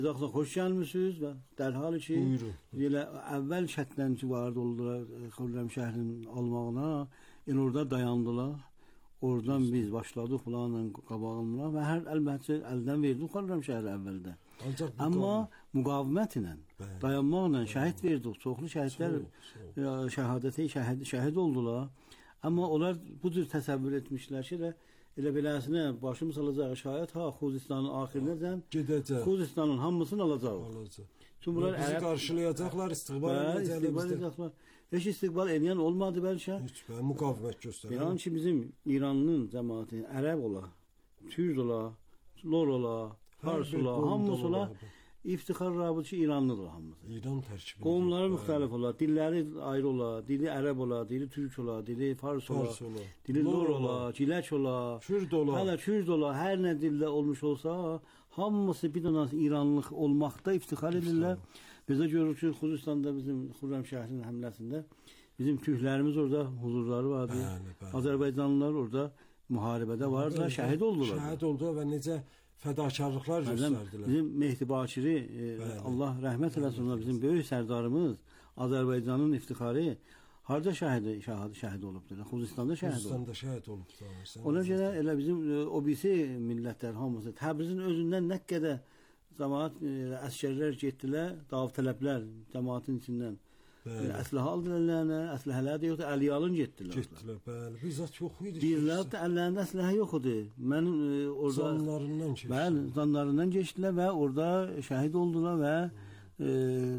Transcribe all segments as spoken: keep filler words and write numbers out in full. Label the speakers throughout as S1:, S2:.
S1: Zaxsa xoş gəlmisiniz və dərhal ki, elə əvvəl şərtlənci vardı oldular Xürrəm şəhərinin almağına, yəni orada dayandılar. Oradan biz başladıq planla qabağına və hər əlbəttə əldən verdik Xürrəm şəhəri əvvəldə. Amma müqavimətlə, dayanmaqla şəhid verdik. Çoxlu şəhidlər şəhadətə şəhid, şəhid oldular. Amma onlar bu cür təsəvvür etmişlər ki, elə beləsinə başımız alacaq şayət ha Xuzistanın axirinəcən gedəcək. Xuzistanın hamısını alacaq. Alacaq. Çünki bunlar bizi ərəb qarşılayacaqlar, istiqbal edəcəklər. Heç istiqbal edən olmadı bəlkə. Heç bə müqavimət göstərir. Yəni ki bizim İranın cəmaəti ərəb ola, türk ola, lor ola, fars ola, hamısı ola. İftixar rabıtı İranlıdır hamısı. İran tərkibi. Qovumları müxtəlif ola, dilləri ayrı ola, dili ərəb ola, dili türk ola, dili fars ola, dili lor ola, cilək ola, kürd ola. Hələ kürd ola, hər nə dildə olmuş olsa, hamısı bir dənə İranlıq olmaqda iftixar edirlər. Bizə görürük ki, Xuzistanda bizim Xürrəm şəhrinin həmləsində bizim türklərimiz orada huzurları vardı. Azərbaycanlılar orada müharibədə vardılar, şəhid oldular. Şəhid oldu və necə fədakarlıqlar göstərdilər. Bizim Mehdi Bakiri, e, Allah rəhmət eləsin, bizim böyük sərdarımız, Azərbaycanın iftixarı harda şəhid şəhid şəhid olubdur? Xuzistanda şəhid olub. Xuzistanda şəhid olubdur. Ona görə elə bizim e, o birisi millətlər hamısı Təbrizin özündən nə qədər cəmaət e, əsgərlər getdilər, dav tələblər cəmaətin içindən. Əsləhə aldılar, əsləhələr də yoxdur, Əliyalın getdilər. Getdilər, bəli. Bizzat yox idi. Birlər də əllərində əsləhə yox idi. Mən e, orada zanlarından keçdilər. Bəli, zanlarından keçdilər və orada şəhid oldular və e,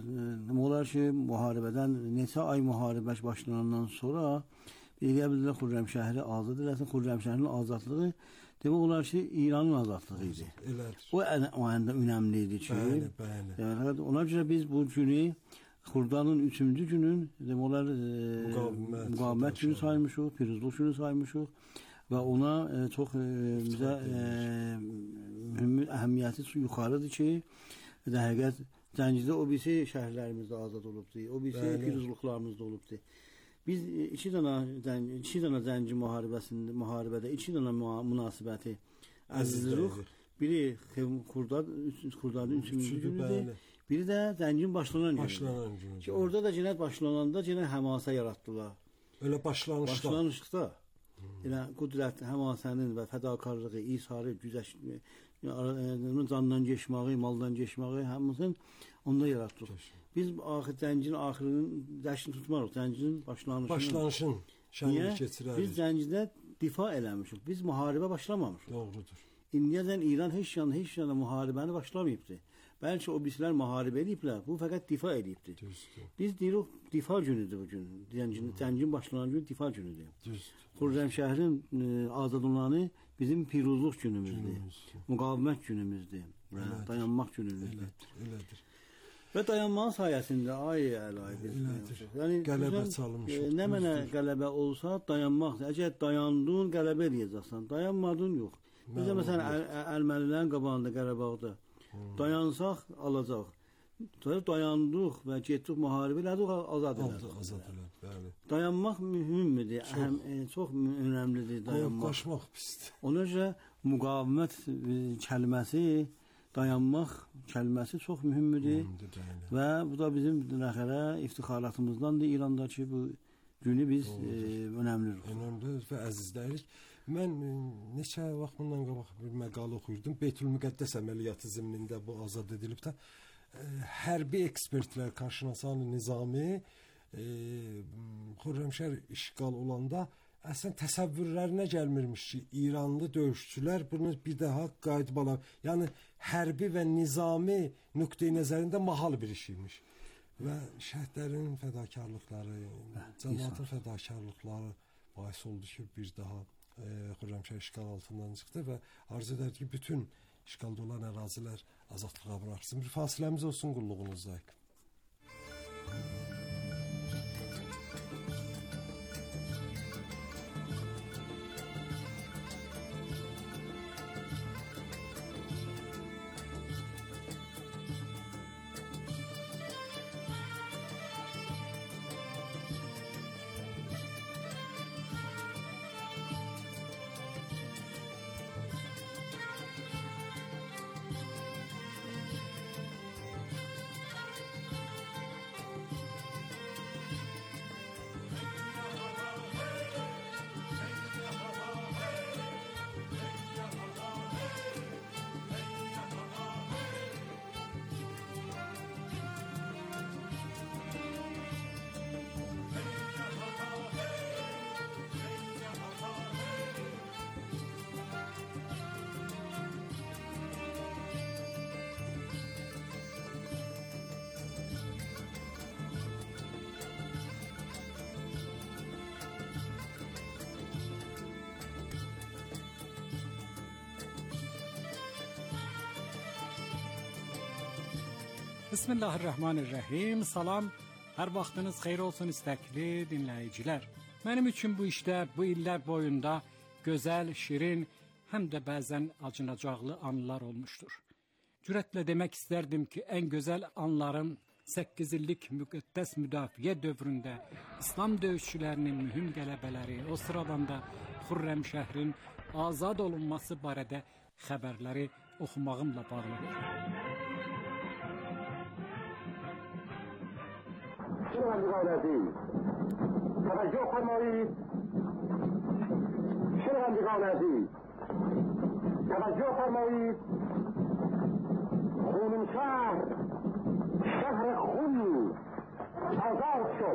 S1: nə olar ki, müharibədən neçə ay müharibə başlanandan sonra deyə bildilər Xürrəm şəhəri azad eləsin. Xürrəm şəhərinin azadlığı demək olar ki, İranın azadlığı idi. Elədir. O o anda önəmli idi ki, bəli, bəli. Yəni ona görə biz bu günü Xurdanın üçüncü günün demək olar e, müqavimət, müqavimət günü saymışıq, piruzluq günü saymışıq və ona e, çox e, bizə e, mühüm əhəmiyyəti yuxarıdır ki, həqiqət Zəncidə o birisi şəhərlərimizdə azad olubdur, o birisi piruzluqlarımız da olubdur. Biz iki dənə iki dənə Zənci müharibəsində müharibədə iki dənə münasibəti əzizləyirik. Biri Xurdad Xurdadın üçüncü günüdür. Biri də Zəncin başlanan günüdür. Başlanan günüdür. Ki orada da cinayət başlananda yenə həmasa yaratdılar. Elə başlanışda. Başlanışda. Elə qüdrət, həmasənin və fədakarlığı, isarı, güzəş, candan keçməyi, maldan keçməyi hamısını onda yaratdıq. Biz axır Zəncin axırının dəşini tutmarıq. Zəncin başlanışını. Başlanışın şənlik keçirərik. Biz Zəncidə difa eləmişik. Biz müharibə başlamamışıq. Doğrudur. İndiyəcən İran heç yana, heç yana müharibəni başlamayıbdır. Bəlkə o birisilər müharibə ediblər, bu fəqət difa edibdir. Düzdür. Biz deyirik, difa günüdür bu gün. Zəncin, Zəncin başlanan gün difa günüdür. Düzdür. Xürrəm şəhərin e, azad olanı bizim piruzluq günümüzdür. Günümüzdür. Müqavimət günümüzdür. Elədir. Dayanmaq günümüzdür. Elədir, elədir. Və dayanmanın sayəsində ay əlay biz. Yəni qələbə çalınmışıq. E, nə mənə qələbə olsa dayanmaq. Əgər dayandın, qələbə eləyəcəksən. Dayanmadın, yox. Bizə məsələn əl, Ermənilərin qabağında Qarabağda hmm. dayansaq alacaq. Dayandıq və getdik müharibə elədik, azad elədik. Azad elədik, bəli. Dayanmaq mühümdür, əhəm, e, çox önəmlidir dayanmaq. Qorxmaq pisdir. Ona görə müqavimət e, kəlməsi, dayanmaq kəlməsi çox mühümdür. Və bu da bizim nəxərə iftixaratımızdandır İrandakı bu günü biz e, önəmlirik. Önəmlidir və əzizləyirik. Mən e, neçə vaxt bundan qabaq bir məqalə oxuyurdum. Beytülmüqəddəs əməliyyatı zəminində bu azad edilib də e, hərbi ekspertlər Qarşınasan Nizami e, Xürrəmşəhər işğal olanda əslən təsəvvürlərinə gəlmirmiş ki, İranlı döyüşçülər bunu bir daha qayıdıb ala. Yəni hərbi və nizami nöqteyi nəzərində mahal bir iş imiş. Və şəhidlərin fədakarlıqları, cəmaətin fədakarlıqları bahis oldu ki, bir daha e, Xürrəmşəhər işğal altından çıxdı və arzu edirdi ki, bütün işğalda olan ərazilər azadlığa buraxsın. Bir fasiləmiz olsun qulluğunuzdayıq.
S2: Bismillahirrahmanirrahim. Salam, hər vaxtınız xeyir olsun istəkli dinləyicilər. Mənim üçün bu işdə bu illər boyunda gözəl, şirin, həm də bəzən acınacaqlı anlar olmuşdur. Cürətlə demək istərdim ki, ən gözəl anlarım səkkiz illik müqəddəs müdafiə dövründə İslam döyüşçülərinin mühüm qələbələri, o sıradan da Xürrəmşəhrin azad olunması barədə xəbərləri oxumağımla bağlıdır.
S3: شنوندگان عزیز توجه فرمایید شنوندگان عزیز توجه فرمایید خونین شهر شهر خونی آزاد شد.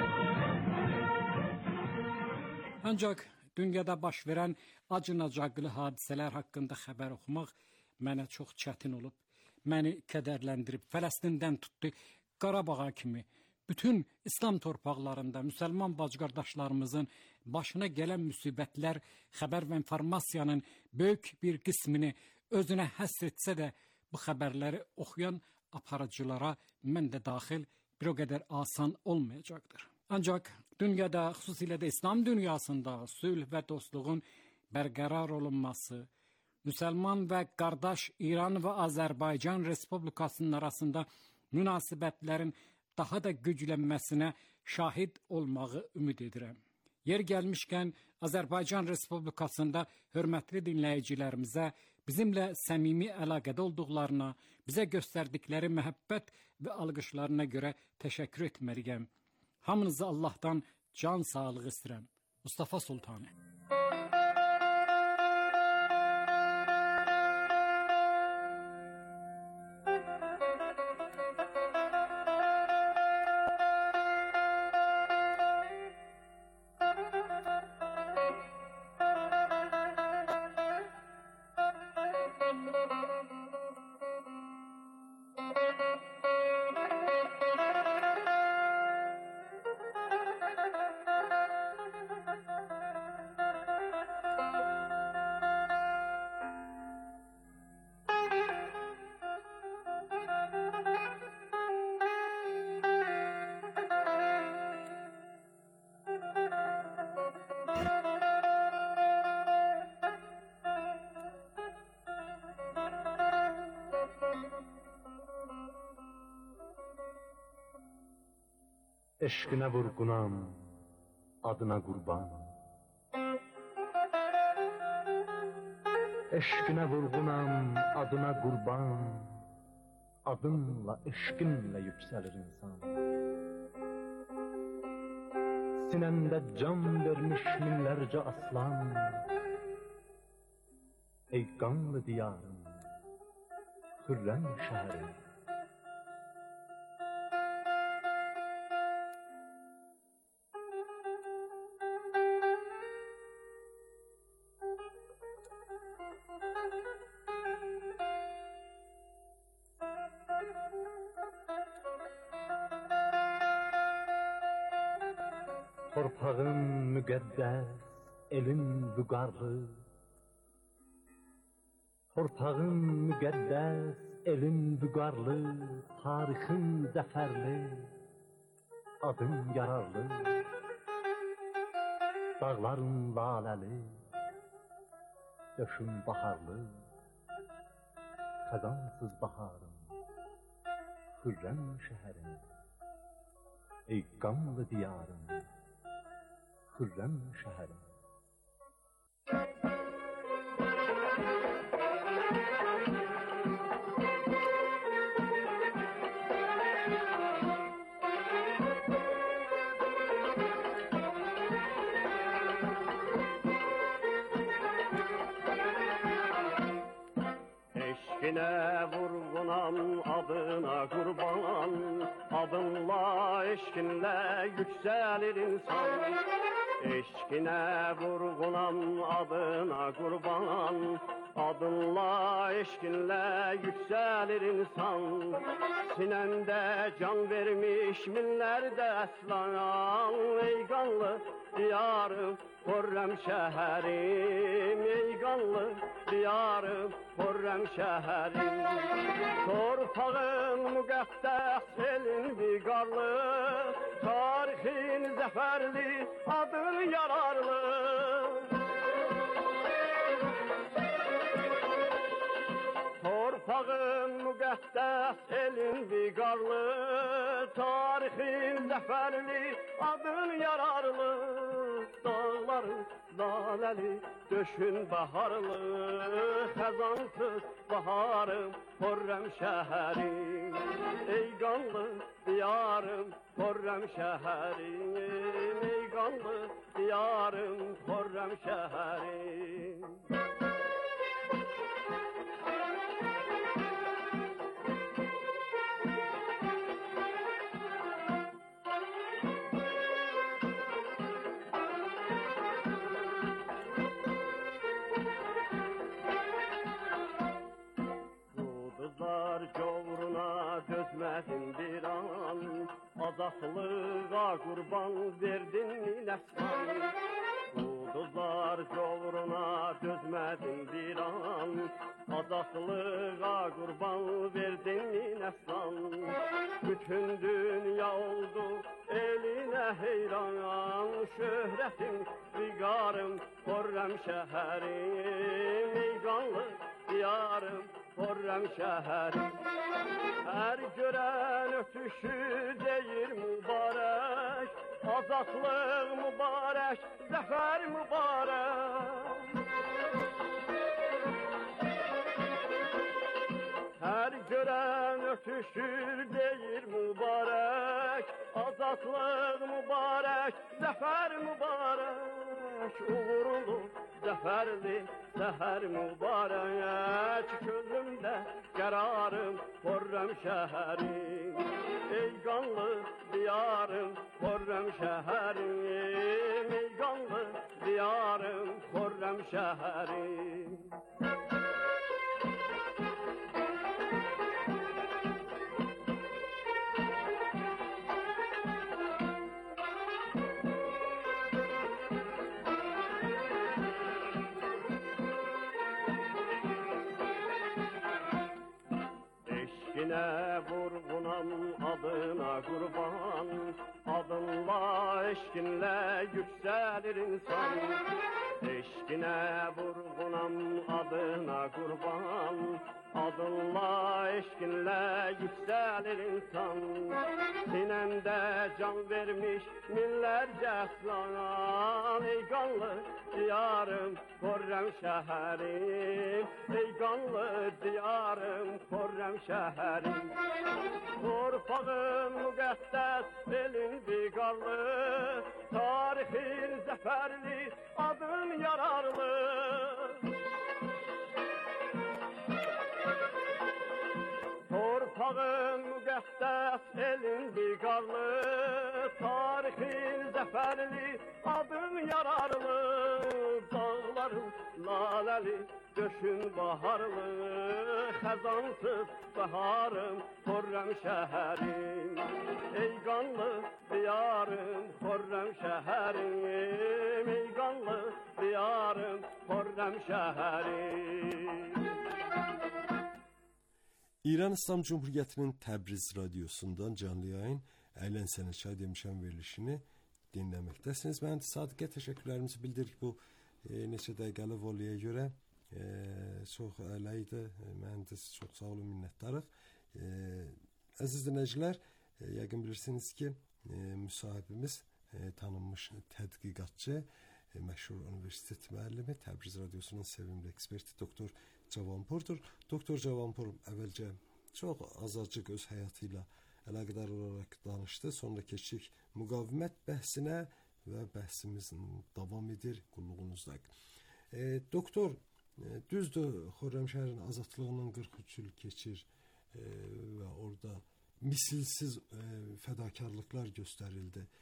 S2: Ancaq dünyada baş verən acınacaqlı hadisələr haqqında xəbər oxumaq mənə çox çətin olub, məni kədərləndirib. Fələstindən tutdu Qarabağa kimi bütün İslam torpaqlarında müsəlman bacı-qardaşlarımızın başına gələn müsibətlər xəbər və informasiyanın böyük bir qismini özünə həsr etsə də, bu xəbərləri oxuyan aparıcılara mən də daxil bir o qədər asan olmayacaqdır. Ancaq dünyada, xüsusilə də İslam dünyasında sülh və dostluğun bərqərar olunması, müsəlman və qardaş İran və Azərbaycan Respublikasının arasında münasibətlərin daha da güclənməsinə şahid olmağı ümid edirəm. Yer gəlmişkən Azərbaycan Respublikasında hörmətli dinləyicilərimizə bizimlə səmimi əlaqədə olduqlarına, bizə göstərdikləri məhəbbət və alqışlarına görə təşəkkür etməliyəm. Hamınızı Allahdan can sağlığı istəyirəm. Mustafa Sultanı.
S4: Eşqinə vurğunam, adına qurban. Eşqinə vurğunam, adına qurban. Adınla, eşqinlə yüksəlir insan. Sinəndə can vermiş minlərcə aslan. Ey qanlı diyarım, Xürrəm şəhərim. Torpağın müqəddəs, elin vüqarlı. Torpağın müqəddəs, elin vüqarlı, tarixin zəfərli, adın yararlı. Dağların laləli, döşün baharlı, xəzansız baharım, Xürrəm şəhərim. Ey qanlı diyarım, Xürrəm şəhərim.
S3: Eşqinə vurğunam, adına qurban. Adınla, eşqinlə yüksəlir insan. Eşkine vurgunam adına kurban, adınla eşkinle yükselir insan. Sinende can vermiş minlerde eslan. Ey kanlı diyarım, Hürrem şehrim, ey kanlı diyarım, Hürrem şehrim. Torpağın müqəddəs elin viqarlı, tarihin zəfərli, adın yararlı. Torpağın müqəddəs elin viqarlı, tarihin zəfərli, adın yararlı. Dağların laləli, döşün baharlı, xəzansız baharım, Hürrem şəhərim. Ey qanlı diyarım, Hürrem şəhərim. Ey qanlı diyarım, Hürrem şəhərim. Dözmədim bir an, azatlığa qurban verdin nəslan. Quduzlar covruna dözmədim bir an, azatlığa qurban verdin nəslan. Bütün dünya oldu eline heyran, şöhretin viqarım, Hürrem şəhərim. Ey qanlı diyarım, Hürrem şəhərim. Hər görən ötüşü deyir mübarək, azatlıq mübarək, zəfər mübarək. Hər görən ötüşür deyir mübarək, azatlıq mübarək, zəfər mübarək. Uğurlu, zəfərli, səhər mübarək. Könlümdə qərarım, Hürrem şəhərim. Ey qanlı diyarım, Hürrem şəhərim. Ey qanlı diyarım, Hürrem şəhərim. Eşkine vurgunam adına kurban, adınla eşkinle yükselir insan. Eşkine vurgunam adına kurban, adınla eşkinle yükselir insan. Sinende can vermiş minlerce eslan. Ey kanlı diyarım, Hürrem şəhərim. Ey kanlı diyarım, Hürrem şəhərim. Torpağın müqəddəs elin viqarlı, tarihin zəfərli, adın yararlı. Torpağın müqəddəs elin viqarlı, tarihin zəfərli, adın yararlı. Dağların laləli, döşün baharlı, xəzansız baharım, Hürrem şəhərim. Ey qanlı diyarım, Hürrem şəhərim. Ey qanlı diyarım, Hürrem şəhərim.
S5: İran İslam Cumhuriyeti'nin Təbriz Radyosu'ndan canlı yayın Əylənsənə çay demişəm verilişini dinləməkdəsiniz. Mən Sadiqə təşəkkürlərimizi bildirik bu e, neçə dəqiqəli voliyaya görə. E, çox əla idi. Mən də çox sağ olun, minnətdarıq. E, əziz dinləyicilər, e, yəqin bilirsiniz ki, e, müsahibimiz e, tanınmış tədqiqatçı, e, məşhur universitet müəllimi, Təbriz Radyosu'nun sevimli eksperti Doktor Cavanpurdur. Doktor Cavanpur əvvəlcə çox azacıq öz həyatı ilə əlaqədar olaraq danışdı. Sonra keçdik müqavimət bəhsinə və bəhsimiz davam edir qulluğunuzda. E, doktor, e, düzdür, Xürrəmşəhərin azadlığının qırx üç il keçir e, və orada misilsiz e, fədakarlıqlar göstərildi.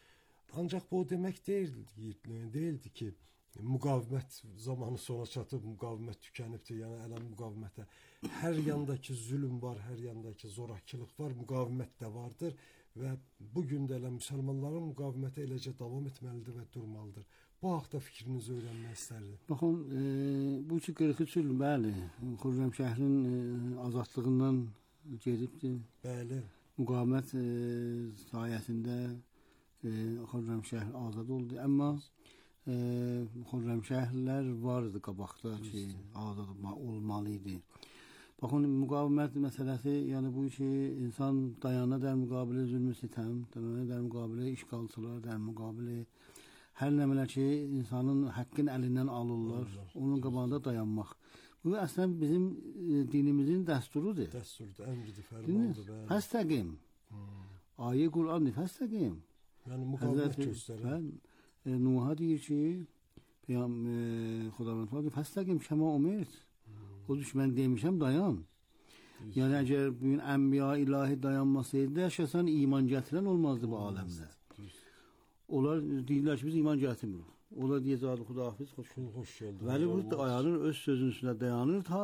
S5: Ancaq bu o demək deyildi, deyildi ki, müqavimət zamanı sona çatıb, müqavimət tükənibdir. Yəni elə müqavimətə hər yandakı zülm var, hər yandakı zorakılıq var, müqavimət də vardır və bu gün də elə müsəlmanların müqavimətə eləcə davam etməlidir və durmalıdır. Bu haqda fikrinizi öyrənmək istərdim.
S1: Baxın, e, bu ki qırx üç il, bəli, Xürrəmşəhrin e, azadlığından gedibdir.
S5: Bəli.
S1: Müqavimət e, sayəsində e, Xürrəmşəhr azad oldu, amma e, Xürrəmşəhrlər vardı qabaqda ki, azad olmalı idi. Baxın, müqavimət məsələsi, yəni bu ki, insan dayana dər müqabilə zülmü sitəm, dayana dər müqabilə işğalçılar, dər müqabilə hər nəmələ ki, insanın haqqın əlindən alırlar, onun qabağında dayanmaq. Bu əslən bizim e, dinimizin dəsturudur.
S5: Dəsturdur, əmridir, fərmandır.
S1: Fəstəqim. Hmm. Ayə Qur'andır, fəstəqim.
S5: Yəni müqavimət göstərir.
S1: E, Nuh'a deyir ki, Peyam e, Xudavənd var, fəstəqim kəma umirt. O düş, mən demişəm, dayan. Düz. Yəni, əgər bugün ənbiya ilahi dayanmasaydı, şəxsən iman gətirən olmazdı bu aləmdə. Düz. Onlar deyirlər ki, biz iman gətirmirik. Onlar deyəcək, Xudahafiz, xoş,
S5: xoş geldin.
S1: Vəli bu ayarın öz sözünün üstünə dayanır, ta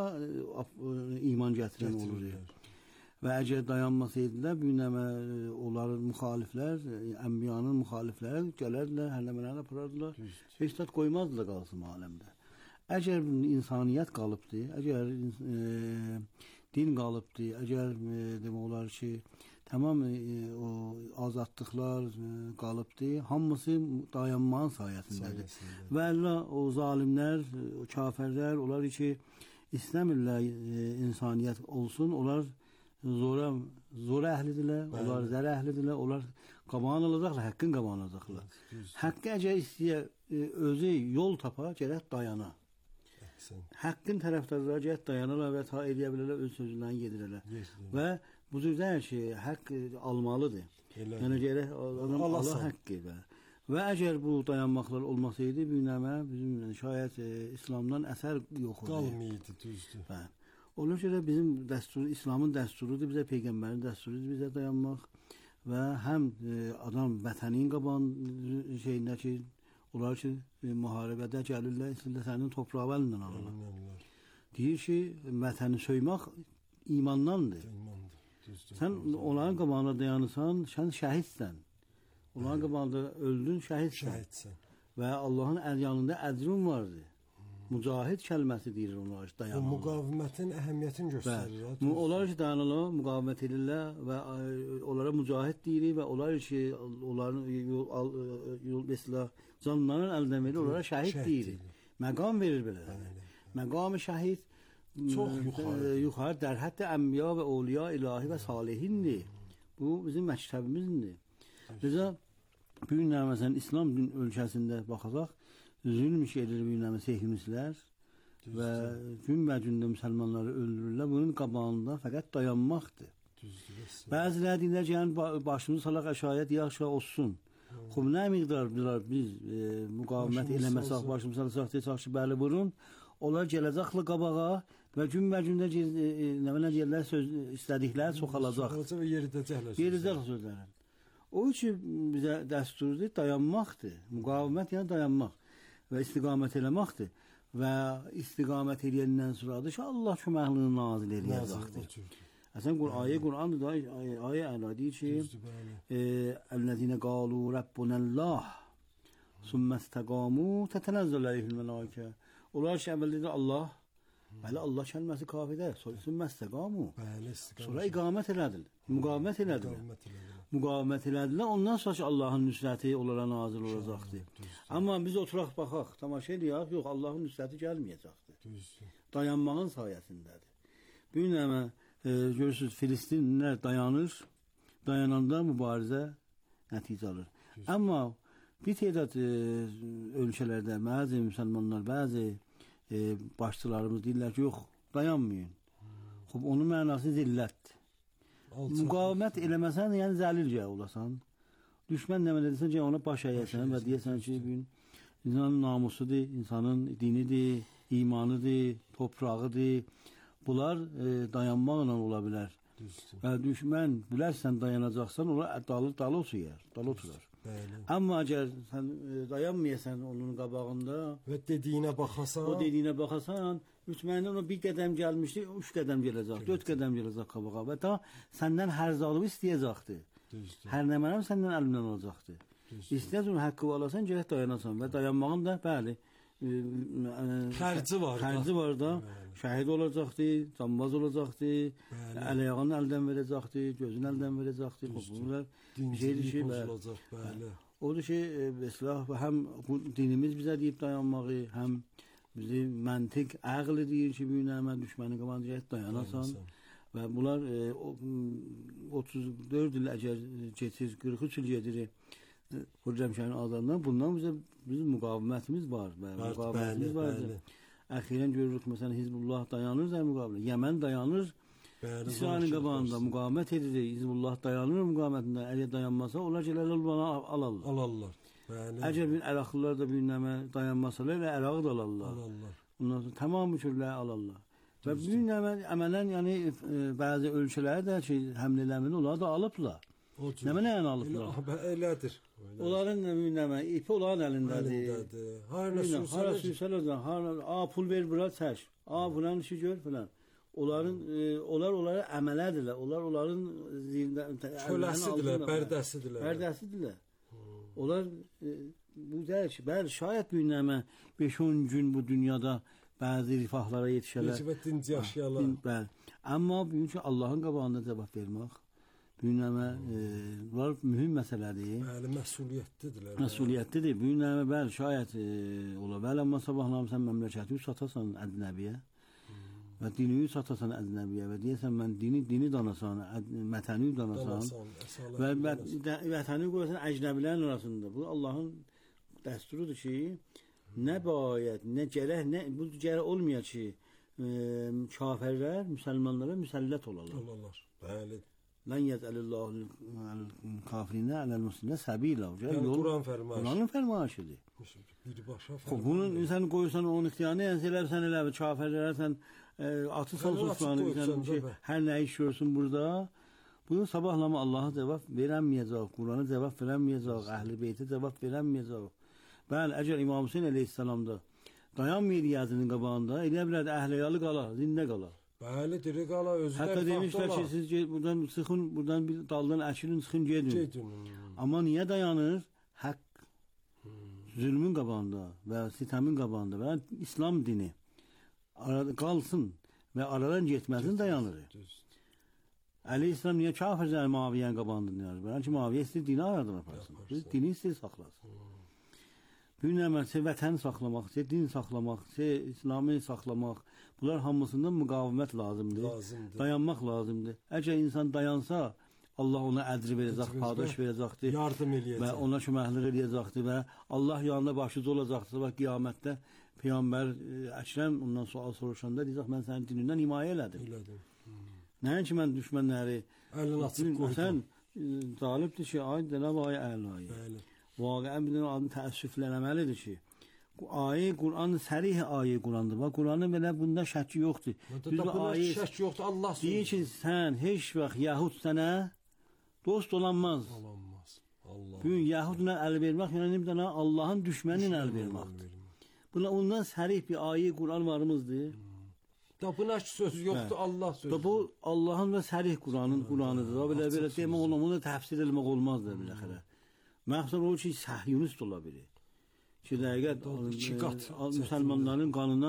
S1: e, iman gətirən olur. Və əgər dayanmasaydılar, bugün onların müxaliflər, ənbiyanın müxalifləri gələrdilər, hərləmələrlə aparardılar. Heç tat qoymazdılar qalsın aləmdə. Əgər insaniyyət qalıbdır, əgər e, din qalıbdır, əgər e, demək olar ki, tamam e, o azadlıqlar e, qalıbdır, hamısı dayanmanın sayəsindədir. Və Allah o zalimlər, o kafirlər, onlar ki, istəmirlər e, insaniyyət olsun, onlar zora, zora əhlidirlər, Bəli. Onlar zər əhlidirlər, onlar qabağını alacaqlar, haqqın qabağını alacaqlar. Haqqı əgər istəyə e, özü yol tapa, gərək dayana. Haqqın tərəfdarları gərək dayanırlar və ta eləyə bilərlər, öz sözündən gedirlər. Və bu cürdən ki, haqq almalıdır. Elə. Yəni gərək adam Allah haqqı və və əgər bu dayanmaqlar olmasaydı, bu nəmə bizim şayət e, İslamdan əsər yox oldu.
S5: Qalmaydı, düzdür.
S1: Hə. Onun üçün bizim dəsturu, İslamın dəsturudur, bizə peyğəmbərin dəsturudur, bizə dayanmaq və həm e, adam vətənin qaban şeyində ki, onlar ki, müharibədə gəlirlər, istəyirlər sənin toprağı əlindən alırlar. Deyir ki, vətəni söymək imandandır. Sən onların qabağında dayanırsan, sən şəhidsən. Onların qabağında öldün, şəhidsən. Və Allahın yanında əcrin vardır. Mücahid kəlməsi deyir onlar ki, dayanırlar.
S5: O müqavimətin əhəmiyyətini göstərir.
S1: Onlar ki, dayanırlar, müqavimət edirlər və onlara mücahid deyirik və onlar ki, onların yol beslə canlarının əldən verir, onlara şəhid deyirik. Məqam verir belə. Məqam-ı şəhid
S5: çox yuxarı.
S1: Yuxarı dər hətta ənbiya və awliya ilahi və salihindir. Bu bizim məktəbimizdir. Bizə bu gün məsələn İslam ölkəsində baxacaq, zülm iş edir bu gün sehmislər və gün və gündə müsəlmanları öldürürlər. Bunun qabağında fəqət dayanmaqdır. Bəziləri deyirlər ki, yəni başımızı salaq əşayət yaxşı olsun. Xub nə miqdardılar biz e, müqavimət eləməsək, başımızı salaq desək ki, bəli vurun. Onlar gələcəklə qabağa və gün və gündə e, nə mənə deyirlər, söz istədikləri çoxalacaq.
S5: Çoxalacaq və yeridəcəklər.
S1: Yeridəcək sözlərin. O üçün bizə dəsturdur, dayanmaqdır. Müqavimət yəni dayanmaq və istiqamət eləməkdir. Və istiqamət eləyəndən sonradır ki, Allah köməkliyini nazil eləyəcəkdir. Əsən ayə Qur'andır da, ayə əla deyir ki, əl-nəzinə qalu Rabbunəllah sümmə istəqamu tətənəzzəl əleyhül mələikə. Onlar ki, əvvəl dedi Allah, bəli Allah kəlməsi kafidər, sonra sümmə istəqamu. Sonra iqamət elədilər, müqavimət elədilər. Müqavimət elədilər, ondan sonra ki, Allahın nüsrəti onlara nazil olacaqdır. Amma biz oturaq baxaq, tamaşa eləyək, yox, Allahın nüsrəti gəlməyəcəkdir. Dayanmağın sayəsindədir. Bu gün həmə e, görürsünüz, Filistinlər dayanır, dayananda mübarizə nəticə alır. Düz. Amma bir tədad e, ölkələrdə bəzi müsəlmanlar, bəzi e, başçılarımız deyirlər ki, yox, dayanmayın. Hmm. Xub, onun mənası zillətdir. Müqavimət eləməsən, yəni zəlilcə olasan. Düşmən nəmələdirsən ki, ona baş əyəsən və deyəsən ki, insanın namusudur, insanın dinidir, imanıdır, toprağıdır. Bunlar e, dayanmaqla ola bilər. Düzdür. Və düşmən bilərsən dayanacaqsan, onlar dalı dalı oturur, dalı oturur.
S5: Bəli.
S1: Amma əgər sən e, dayanmayasan onun qabağında
S5: və dediyinə baxasan,
S1: o dediyinə baxasan, mütməyindən o bir qədəm gəlmişdi, üç qədəm gələcək, dörd qədəm gələcək qabağa və da səndən hər zalımı istəyəcəkdir.
S5: Düzdür.
S1: Hər nə mənəm səndən əlimdən alacaqdır. İstəyirsən haqqı alasan, gərək dayanasan və dayanmağın da bəli
S5: xərci var.
S1: Xərci var da, şəhid olacaqdı, cambaz olacaqdı, əl-ayağını əldən verəcəkdi, gözünü əldən verəcəkdi. Bunlar
S5: dinciliyi pozulacaq, bəli.
S1: Odur ki, islah və həm dinimiz bizə deyib dayanmağı, həm bizi məntiq, əqli deyir ki, bu nəmə düşməni qabağında dayanasan. Və bunlar e, otuz dörd il əgər keçir, qırx üç il gedir Xürrəm şəhərin azadlığından, bundan bizə bizim müqavimətimiz var. Bəli, müqavimətimiz vardır. Əxirən görürük, məsələn, Hizbullah dayanır da müqavilə. Yəmən dayanır, İsrailin qabağında müqavimət edir. Hizbullah dayanır müqavimətində. Əgər dayanmasa, onlar gələrlər bana alarlar.
S5: Alarlar. Bəli.
S1: Əgər bir Əraqlılar da bir nəmə dayanmasalar, Ərağı da alarlar.
S5: Alarlar.
S1: Ondan sonra tamam üçürlər alarlar. Və bir nəmə əmələn, yəni e, bəzi ölkələri də ki, həmlələrinin onlar da alıblar. Nəmə nəyə alıblar?
S5: Elədir.
S1: Onların nəmə ipi onların əlindədir.
S5: Əlindədir. Harına
S1: Hara sürüsələr, hara, a pul ver bura çək, a filan işi gör filan. Onların, e, onlar onlara əmələdirlər. Onlar onların zildə,
S5: köləsidirlər, bərdəsidirlər.
S1: Bərdəsidirlər. Onlar e, bu deyil ki, bəli, şayət bir nəmə beş on gün bu dünyada bəzi rifahlara yetişələr.
S5: Necə dinc yaşayarlar.
S1: Bəli. Amma bu ki, Allahın qabağında cavab vermək, bu nəmə e, var mühüm məsələdir.
S5: Bəli, məsuliyyətlidirlər.
S1: Məsuliyyətlidir. Bu nəmə bəli, şayət e, ola. Bəli, amma sabahlamısan məmləkəti satasan ədnəbiyə və dini satasan ədnəbiyə və deyəsən mən dini dini danasan, mətəni danasan və vətəni qoyasan əcnəbilərin arasında. Bu Allahın dəsturudur ki, nə bayət, nə gərək, nə bu gərək olmayacaq ki, e, kafirlər müsəlmanlara müsəllət olarlar.
S5: Olarlar. Bəli.
S1: Lən yəcəlillahu kafirinə ələl-müsliminə səbila.
S5: Yəni Quran fərmayışı.
S1: Quranın fərmayışıdır.
S5: Birbaşa
S1: fərmayışı. Bunun insan qoysan onun ixtiyarını yəni eləsən elə kafirlərə sən e, atı salsan ki, hər nə iş görsün burada. Bunu sabahlama Allah'a cavab verəməyəcək, Qurana cavab verəməyəcək, Əhl-i Beytə cavab verəməyəcək. Bəli, əgər İmam Hüseyin əleyhissalamda dayanmayır yazının qabağında, elə bilər əhliyalı qala, zində qala.
S5: Bəli, diri qala, özü də
S1: hətta demişlər ki, siz buradan sıxın, buradan bir daldan əşilin, sıxın gedin.
S5: Gedin.
S1: Amma niyə dayanır? Haqq, zülmün qabağında və sitəmin qabağında və İslam dini arada qalsın və aradan getməsin dayanır. Əleyhissalam niyə kafirlər Muaviyyənin qabağında dayanır? Bəlkə Muaviyyə istəyir dini aradan aparsın. Biz dini istəyir saxlasın. Bu nəməsə vətəni saxlamaq, din saxlamaq, İslamı saxlamaq, bunlar hamısından müqavimət lazımdır.
S5: Lazımdır.
S1: Dayanmaq lazımdır. Əgər insan dayansa, Allah ona ədri verəcək, padaş verəcəkdir.
S5: Yardım eləyəcək.
S1: Və ona köməklik eləyəcəkdir və Allah yanında başıcı olacaqdır və qiyamətdə Peyğəmbər Əkrəm ondan sual soruşanda deyəcək, mən sənin dinindən himayə elədim.
S5: Elədim.
S1: Nəinki mən düşmənləri
S5: əlini açıb qoydum.
S1: Sən talibdir ki, ay Cənab ay əlayi.
S5: Bəli.
S1: Vaqiən bir adını təəssüflənməlidir ki, ayə Quran sərih ayə Qurandır. Və Quranın belə bunda şəkki yoxdur.
S5: Düz ayə şəkk yoxdur. Allah sözü.
S1: Deyir ki, sən heç vaxt Yahud sənə dost olanmaz.
S5: Olanmaz. Allah.
S1: Bu gün Yahudla əl vermək, yəni bir dənə Allahın düşməninə əl verməkdir. Buna ondan sərih bir ayə Quran varımızdır.
S5: Da buna söz yoxdur, Allah sözü.
S1: Da bu Allahın və sərih Quranın Quranıdır. Da belə belə demək olmaz, onu təfsir etmək olmazdır biləxərə. Məxsən o ki, səhyunist ola bilir. Ki, dəqiqət, müsəlmanların qanına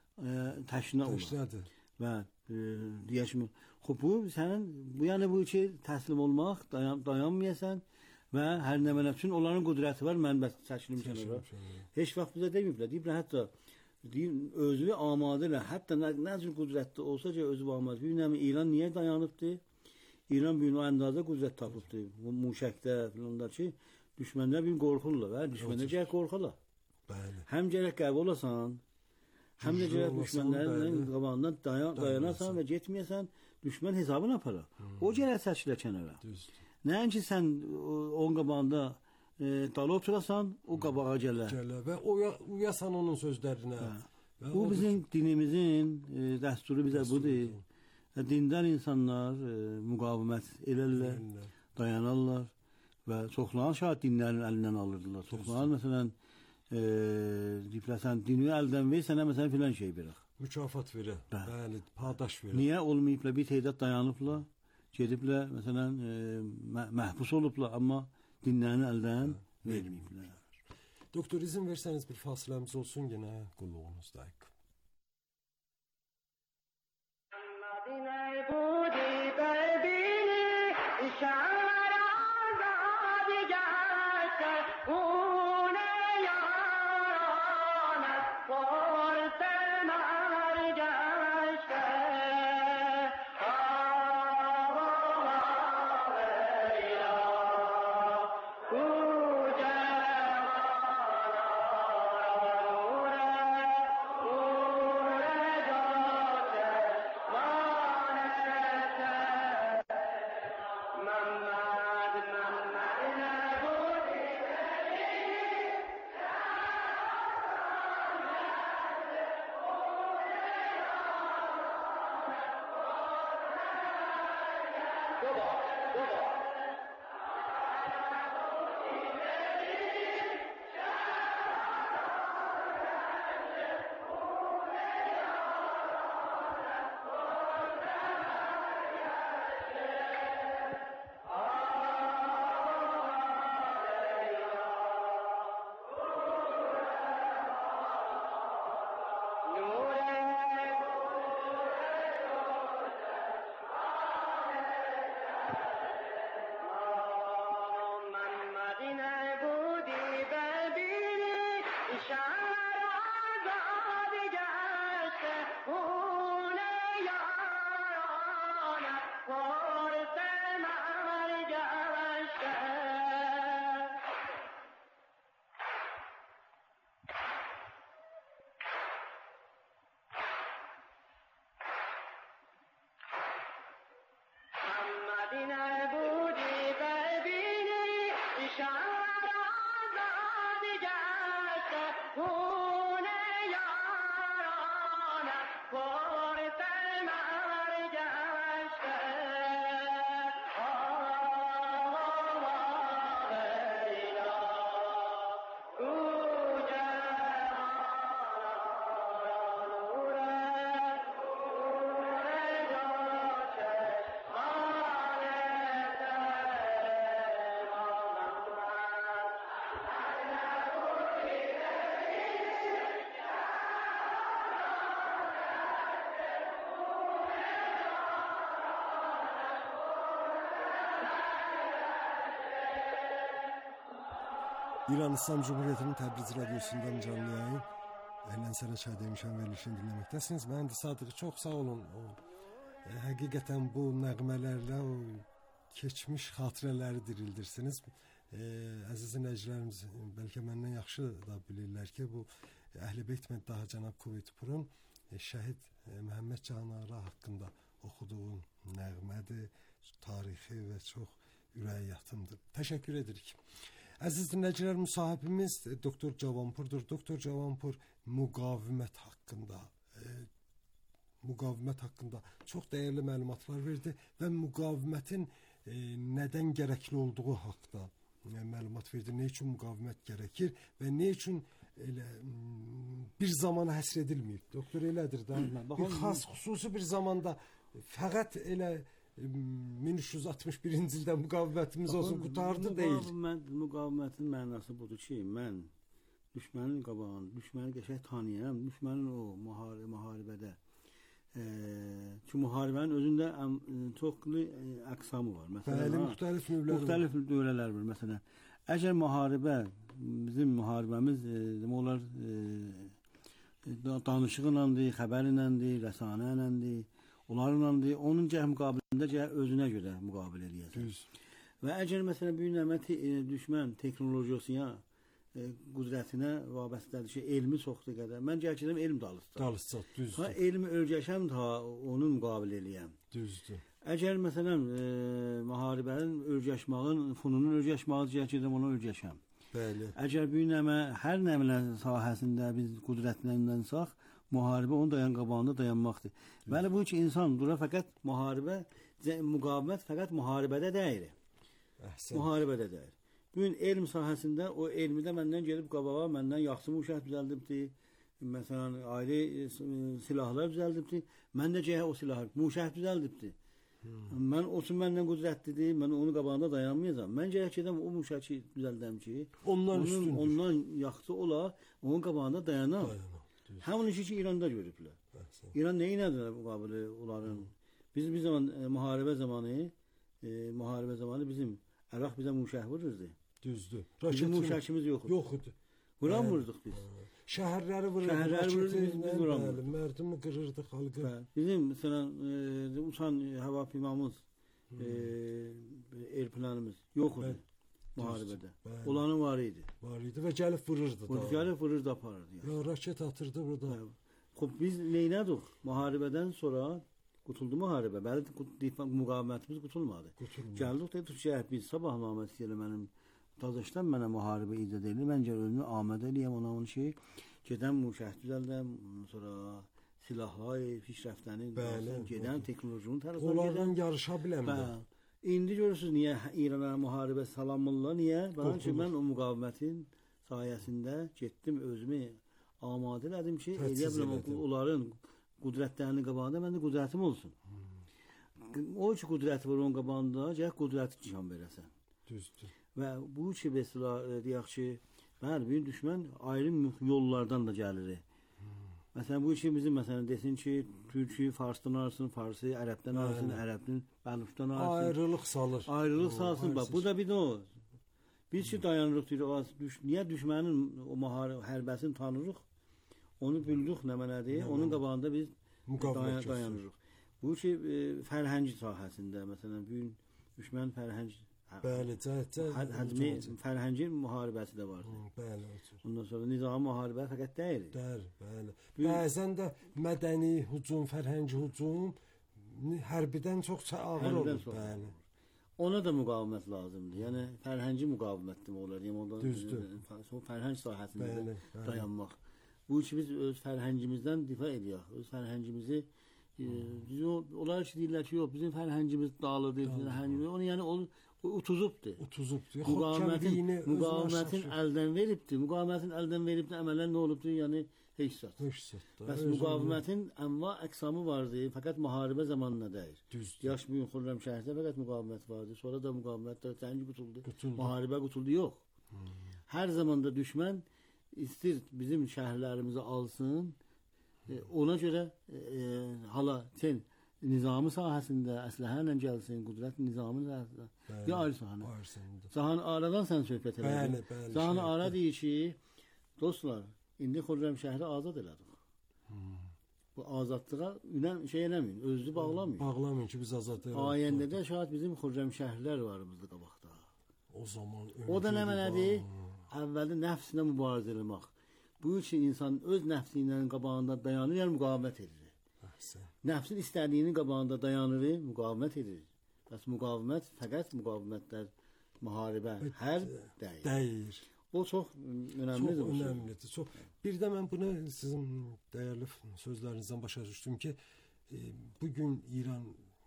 S1: təşnə olur.
S5: Təşnədir.
S1: Və deyək mi, xub, bu sənin, bu yəni bu ki, təslim olmaq, dayan, dayanmayasan və hər nə mənə üçün onların qudrəti var, mən bəs çəkilim kənara. Heç vaxt bizə deməyiblər, deyiblər, hətta deyib, özü amadələr, hətta nə, nə cür qudrətli olsa ki, özü amadələr. Bir nəmi İran niyə dayanıbdır? İran bir o əndazə qudrət tapıbdır. Bu muşəkdə filanlar ki, düşmənlər bir qorxurlar və düşmənlər gərək qorxurlar.
S5: Bəli.
S1: Həm gərək qəbul olasan, həm də gərək düşmənlərin qabağından dayan, dayanasan və getməyəsən, düşmən hesabını aparar. Hmm. O gərək çəkilə kənara.
S5: Düzdür.
S1: Nəinki sən onun qabağında e, dalı oturasan, o qabağa gələr.
S5: Gələr və uyasan onun sözlərinə.
S1: Bu bizim dinimizin e, dəsturu bizə budur. Dindar insanlar e, müqavimət elərlər, dayanarlar və çoxlanan şahid dinlərin əlindən alırdılar. Çoxlanan məsələn e, deyirsən dini əldən ver, sənə məsələn filan şey verək.
S5: Mükafat verək. Bəli, paydaş verək.
S1: Niyə olmayıblar? Bir tədad dayanıblar, gediblər məsələn e, məhbus olublar, amma dinlərin əldən verməyiblər.
S5: Doktor, izin versəniz bir fasiləmiz olsun, yenə qulluğunuzdayıq. İran İslam Cumhuriyeti'nin Təbriz Radyosu'ndan canlı yayın Ələn Sənə Çay demişəm verilişini dinləməkdəsiniz. Mən də Sadık, çox sağ olun. O, e, həqiqətən bu nəğmələrlə o keçmiş xatirələri dirildirsiniz. E, əziz dinləyicilərimiz bəlkə məndən yaxşı da bilirlər ki, bu Əhl-i Beyt Məddahı cənab Kuveytpurun e, şəhid e, Məhəmməd Can Ağa haqqında oxuduğu nəğmədir, tarixi və çox ürəyə yatımdır. Təşəkkür edirik. Əziz dinləyicilər, müsahibimiz Doktor Cavanpurdur. Doktor Cavanpur müqavimət haqqında, e, müqavimət haqqında çox dəyərli məlumatlar verdi və müqavimətin e, nədən gərəkli olduğu haqqında e, məlumat verdi. Nə üçün müqavimət gərəkir və nə üçün elə bir zamana həsr edilməyib. Doktor elədir də. Bir xas, xüsusi bir zamanda fəqət elə min üç yüz altmış birinci ildə müqavimətimiz olsun, qutardı deyil.
S1: Müqavimət, müqavimətin mənası budur ki, mən düşmənin qabağını, düşməni qəşəng tanıyıram, düşmənin o müharibə, müharibədə e, ki, müharibənin özündə çoxlu e, əqsamı var. Məsələn,
S5: bəli, müxtəlif növləri
S1: müxtəlif dövlələr var. Məsələn, əgər müharibə, bizim müharibəmiz e, demək olar e, danışıqınandır, xəbərinəndir, rəsanənəndir, onlarındandır, onun cəh müqabilində cəh özünə görə müqabilə eləyəcək. Və əgər məsələn bir nəmə te, e, düşmən texnologiyasına, e, qüdrətinə vabastədir ki, elmi çoxdur qədər. Mən gələcəm elm dalısıdır.
S5: Dalısıdır, düzdür.
S1: Ha, elmi ölgəşəm ta onu müqabilə eləyəm.
S5: Düzdür.
S1: Əgər məsələn e, müharibənin ölgəşmağın, fununun ölgəşmağı gələcəm onu ölgəşəm.
S5: Bəli.
S1: Əgər bir nəmə hər nəmə sahəsində biz qüdrətləndənsək, müharibə onun dayan qabağında dayanmaqdır. Bəli, bu ki insan dura fəqət müharibə, müqavimət fəqət müharibədə deyil.
S5: Əhsən.
S1: Müharibədə deyil. Bu gün elm sahəsində o elmidə məndən gəlib qabağa, məndən yaxşı müşahid düzəldibdi. Məsələn, ayrı e, silahlar düzəldibdi. Mən də cəhə o silahı müşahid düzəldibdi. Hmm. Mən o üçün məndən qüdrətlidir. Mən onun qabağında dayanmayacağam. Mən gərək gedəm o müşahidi düzəldəm ki,
S5: ondan
S1: onun,
S5: üstündür.
S1: Ondan yaxşı ola, onun qabağında dayanam. Həmin işi ki, İranda görüblər. Əhsən. İran nə inədir müqabili onların? Biz bir zaman e, müharibə zamanı, e, müharibə zamanı bizim Əraq bizə müşah vururdu.
S5: Düzdür.
S1: Bizim müşahimiz yox idi.
S5: Yox idi.
S1: Vuran vurduq biz.
S5: Şəhərləri vururdu.
S1: Şəhərləri vururdu, biz, biz vuramırdı.
S5: Mərdimi qırırdı xalqı.
S1: Bəli. Bizim məsələn e, uçan hava pimamız, hmm. e, el planımız yox idi müharibədə. Olanın var idi.
S5: Var idi və gəlib vururdu da.
S1: Gəlib vururdu, aparırdı.
S5: Yəni. Ya raket atırdı burada.
S1: Bəli. Xoş biz neynədik? Müharibədən sonra qutuldu müharibə. Bəli, müqavimətimiz qutulmadı. Gəldik də Türkiyə biz sabah naməsi ilə mənim Tazışdan mənə müharibə icad edilir. Məncə özümü amadə eləyəm ona onun şey. Gedəm müşahid düzəldəm, sonra silahlar, pişrəftəni, gedəm teknolojinin tərəfə gedəm.
S5: Onlardan yarışa biləm də.
S1: İndi görürsünüz niyə İrana müharibə salamırlar, niyə? Bəli ki, mən o müqavimətin sayəsində getdim özümü amadə elədim ki, eləyə biləm onların qüdrətlərinin qabağında məndə qüdrətim olsun. Hmm. O ki qüdrəti var onun qabağında, gəl qüdrəti nişan verəsən.
S5: Düzdür.
S1: Və bu ki mesela deyək ki, bəli, bir düşmən ayrı yollardan da gəlir. Hmm. Məsələn bu işi bizim məsələn desin ki, türkü farsdan arsın, farsı ərəbdən arsın, ərəbdən bəlufdan arsın.
S5: Ayrılıq salır.
S1: Ayrılıq salsın. Bax, bu da bir də o. Biz ki dayanırıq deyirik, düş, niyə düşmənin o maharə hərbəsini tanırıq? Onu bildük nə mənədir? Onun qabağında biz dayan, dayanırıq. Bu ki e, fərhəngi sahəsində məsələn bu gün düşmən fərhəngi
S5: Bəli, cəhətcə
S1: həcmi fərhəngi müharibəsi də vardı.
S5: Hı, bəli, otur.
S1: Ondan sonra nizami müharibə fəqət deyil.
S5: Deyil, bəli. Bəzən də mədəni hücum, fərhəngi hücum hərbidən çox ağır olur, bəli.
S1: Ona da müqavimət lazımdır. Yəni fərhəngi müqavimətdir olar. Yəni ondan
S5: düzdür.
S1: Fərhəng sahəsində bəli, bəli. Dayanmaq. Bu ki biz öz fərhəngimizdən difa edirik. Öz fərhəngimizi e, onlar ki deyirlər ki, yox, bizim fərhəngimiz dağlıdır, fərhəngimiz. Onu yəni onu utuzubdur.
S5: Utuzubdur.
S1: Müqavimətin, müqavimətin əldən veribdir. Müqavimətin əldən veribdir, əməllər nə olubdur? Yəni heç zat.
S5: Heç zat.
S1: Bəs müqavimətin ənva əqsamı vardı, fəqət müharibə zamanına deyil.
S5: Düzdür.
S1: Yaş bu gün Xürrəmşəhərdə fəqət müqavimət vardı. Sonra da müqavimətdə cəngi qutuldu. qutuldu. Müharibə qutuldu yox. Hmm. Hər zamanda düşmən istir bizim şəhərlərimizi alsın. E, ona görə e, hala sen nizami sahəsində əsləhərlə gəlsin, qüdrət nizami sahəsində. Ya ayrı sahəndə. Sahan aradan sən söhbət elədin.
S5: Bəli, bəli.
S1: Sahan ara deyir ki, dostlar, indi Xürrəmşəhəri azad elədik. Hmm. Bu azadlığa ünəm şey eləməyin, özünü bağlamayın.
S5: Bağlamayın ki, biz azad elədik.
S1: Ayəndə də şahid bizim Xürrəmşəhərlər varımızda qabaqda.
S5: O zaman
S1: o da nə mənədir? Əvvəldə nəfsinə mübarizə eləmək. Bu üçün insan öz nəfsi ilə qabağında dayanır, yəni müqavimət edir. Nəfsin istədiyinin qabağında dayanır, müqavimət edir. Bəs müqavimət fəqət müqavimətlər müharibə, hərb deyil.
S5: Deyil.
S1: O çox önəmlidir.
S5: Çox önəmlidir. Çox. Bir də mən bunu sizin dəyərli sözlərinizdən başa düşdüm ki, e, bugün İran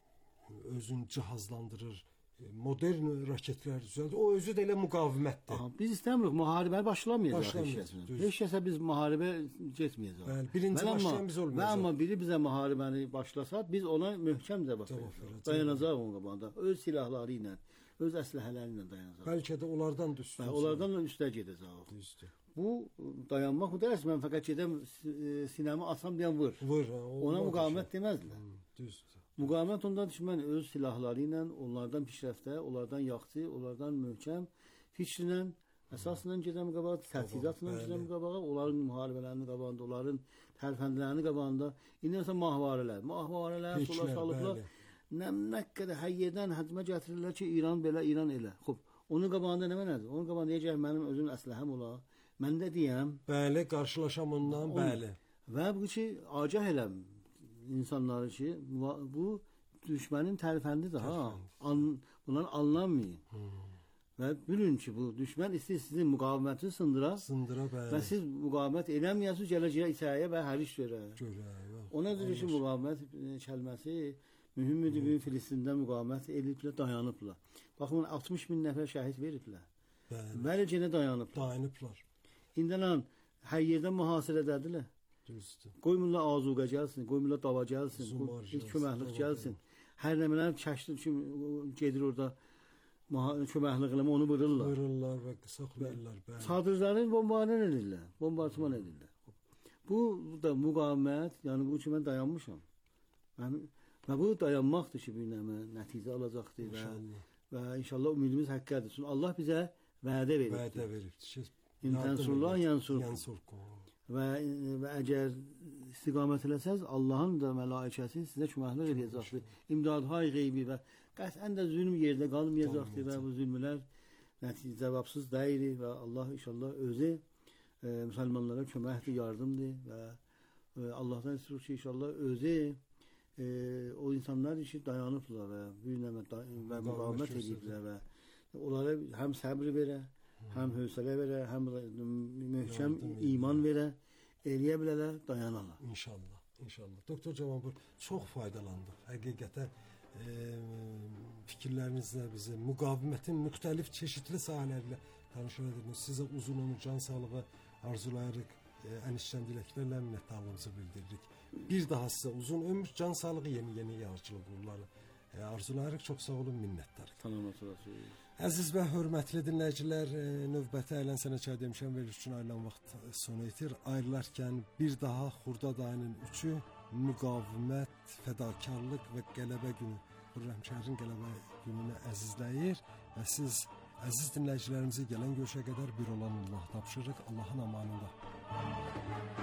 S5: özünü cihazlandırır, modern raketlər düzəldir. O özü də elə müqavimətdir.
S1: Aha, biz istəmirik müharibə başlamayacaq. Heç kəsə biz müharibə getməyəcək.
S5: Bəli, birinci başlayan biz olmayacaq.
S1: Və amma biri bizə müharibəni başlasa, biz ona möhkəm cavab verəcəyik. Dayanacaq onun qabağında öz silahları ilə, öz əsləhələri ilə dayanacaq.
S5: Bəlkə də onlardan da üstə.
S1: Onlardan da üstə gedəcək.
S5: Düzdür.
S1: Bu dayanmaq bu dərs mən fəqət gedəm sinəmi asam deyən vur.
S5: Vur.
S1: Ona müqavimət deməzlər.
S5: Düzdür.
S1: Müqavimət ondan düşmən öz silahları ilə, onlardan pişrəftə, onlardan yaxşı, onlardan möhkəm fikrinlə, əsasla gedən qabağa, təchizatla gedən qabağa, onların müharibələrinin qabağında, onların tərfəndlərinin qabağında, indi məsələn mahvarələr, mahvarələr, sola salıblar, nə qədər hər yerdən həcmə gətirirlər ki, İran belə, İran elə. Xoş, onun qabağında nə mənədir? Onun qabağında deyəcək, mənim özüm əsləhəm ola, mən də deyəm.
S5: Bəli, qarşılaşam ondan, bəli.
S1: Və bu ki, agah eləm. İnsanları ki, bu düşmənin tərfəndidir ha. An, bunlar anlanmayın. Hmm. Və bilin ki, bu düşmən istəyir sizin müqavimətini sındıra.
S5: Sındıra bəli.
S1: Və siz müqavimət eləməyəsiniz, gələcəyə İsa'ya və hər iş görə.
S5: Görə.
S1: Ona görə ki, müqavimət kəlməsi mühümdür. Hmm. Filistində müqavimət eliblər, dayanıblar. Baxın, altmış min nəfər şəhid veriblər.
S5: Bəli.
S1: Bəli, yenə dayanıb.
S5: Dayanıblar.
S1: İndilən hər yerdə mühasirədədirlər.
S5: Düzdür.
S1: Qoymurlar azuqə gəlsin, qoymurlar dava gəlsin,
S5: Zumar
S1: heç
S5: gəlsin,
S1: köməklik
S5: dava
S1: gəlsin. Hər nə mənə kəşdir ki, gedir orada köməklik eləmə, onu vururlar.
S5: Vururlar və saxlayırlar. Bəli.
S1: Çadırların bombardıman edirlər, bombardıman edirlər. Bu da müqavimət, yəni bu ki mən dayanmışam. Mən və bu dayanmaqdır ki, bir nəmə nəticə alacaqdır və və inşallah ümidimiz həqqədir. Çünki Allah bizə vədə verib.
S5: Vədə veribdir.
S1: İntənsurullah yansurkum. Və, və əgər istiqamət eləsəz, Allahın da mələikəsi sizə köməklik edəcəkdir. İmdadhay qeybi və qəsdən də zülm yerdə qalmayacaqdır və bu zülmlər nəticə cavabsız deyil və Allah inşallah özü e, müsəlmanlara köməkdir, yardımdır və e, Allahdan istəyir ki, inşallah özü e, o insanlar işi dayanıblar və bir nəmə və müqavimət ediblər və onlara həm səbr verə, həm hövsələ verə, həm möhkəm iman verə, eləyə bilərlər, dayanarlar.
S5: İnşallah, inşallah. Doktor Cavanbur, çox faydalandıq. Həqiqətən e, fikirlərinizlə bizi müqavimətin müxtəlif çeşitli sahələrlə tanış ediniz. Sizə uzun ömür, can sağlığı arzulayırıq. E, ən içdən diləklərlə minnətdarlığımızı bildiririk. Bir daha sizə uzun ömür, can sağlığı, yeni-yeni yaradıcılıq uğurları e, arzulayırıq. Çox sağ olun, minnətdarıq.
S1: Tanımaq olasınız.
S5: Əziz və hörmətli dinləyicilər, növbəti Əylənsənə çay demişəm veriliş üçün ayrılan vaxt sona etir. Ayrılarkən bir daha Xurdad ayının üçü müqavimət, fədakarlıq və qələbə günü, Xürrəmşəhərin qələbə gününü əzizləyir və siz əziz dinləyicilərimizi gələn görüşə qədər bir olan Allah tapşırıq, Allahın amanında.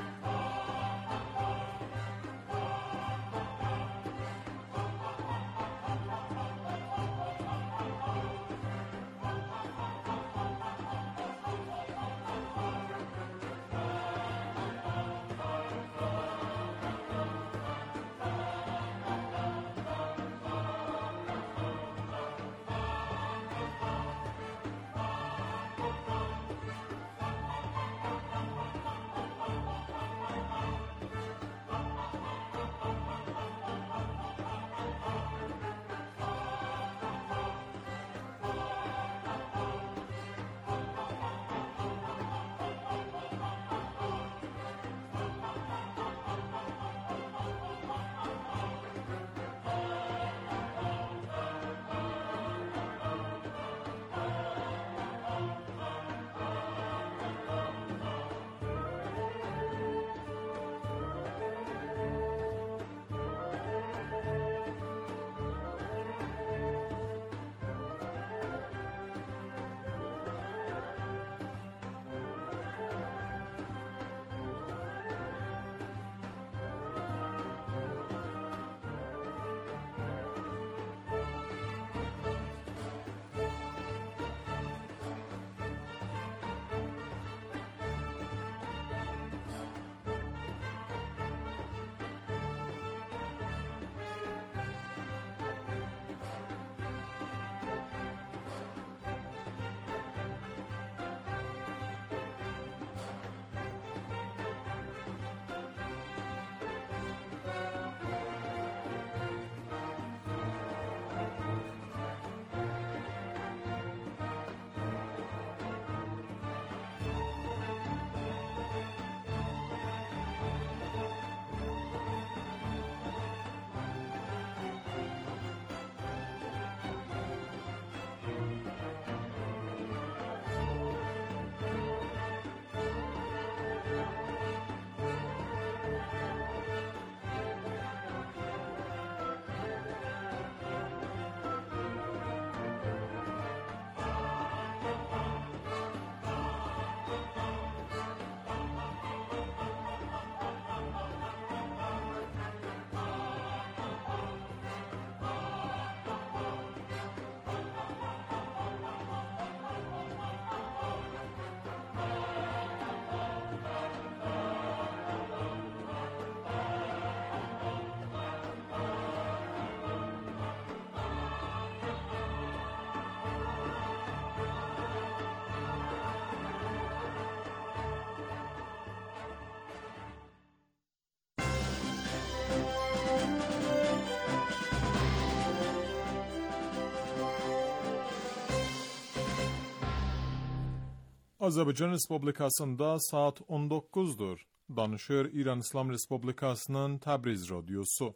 S6: Azərbaycan Respublikasında saat on doqquzdur. Danışır İran İslam Respublikasının Təbriz Radyosu.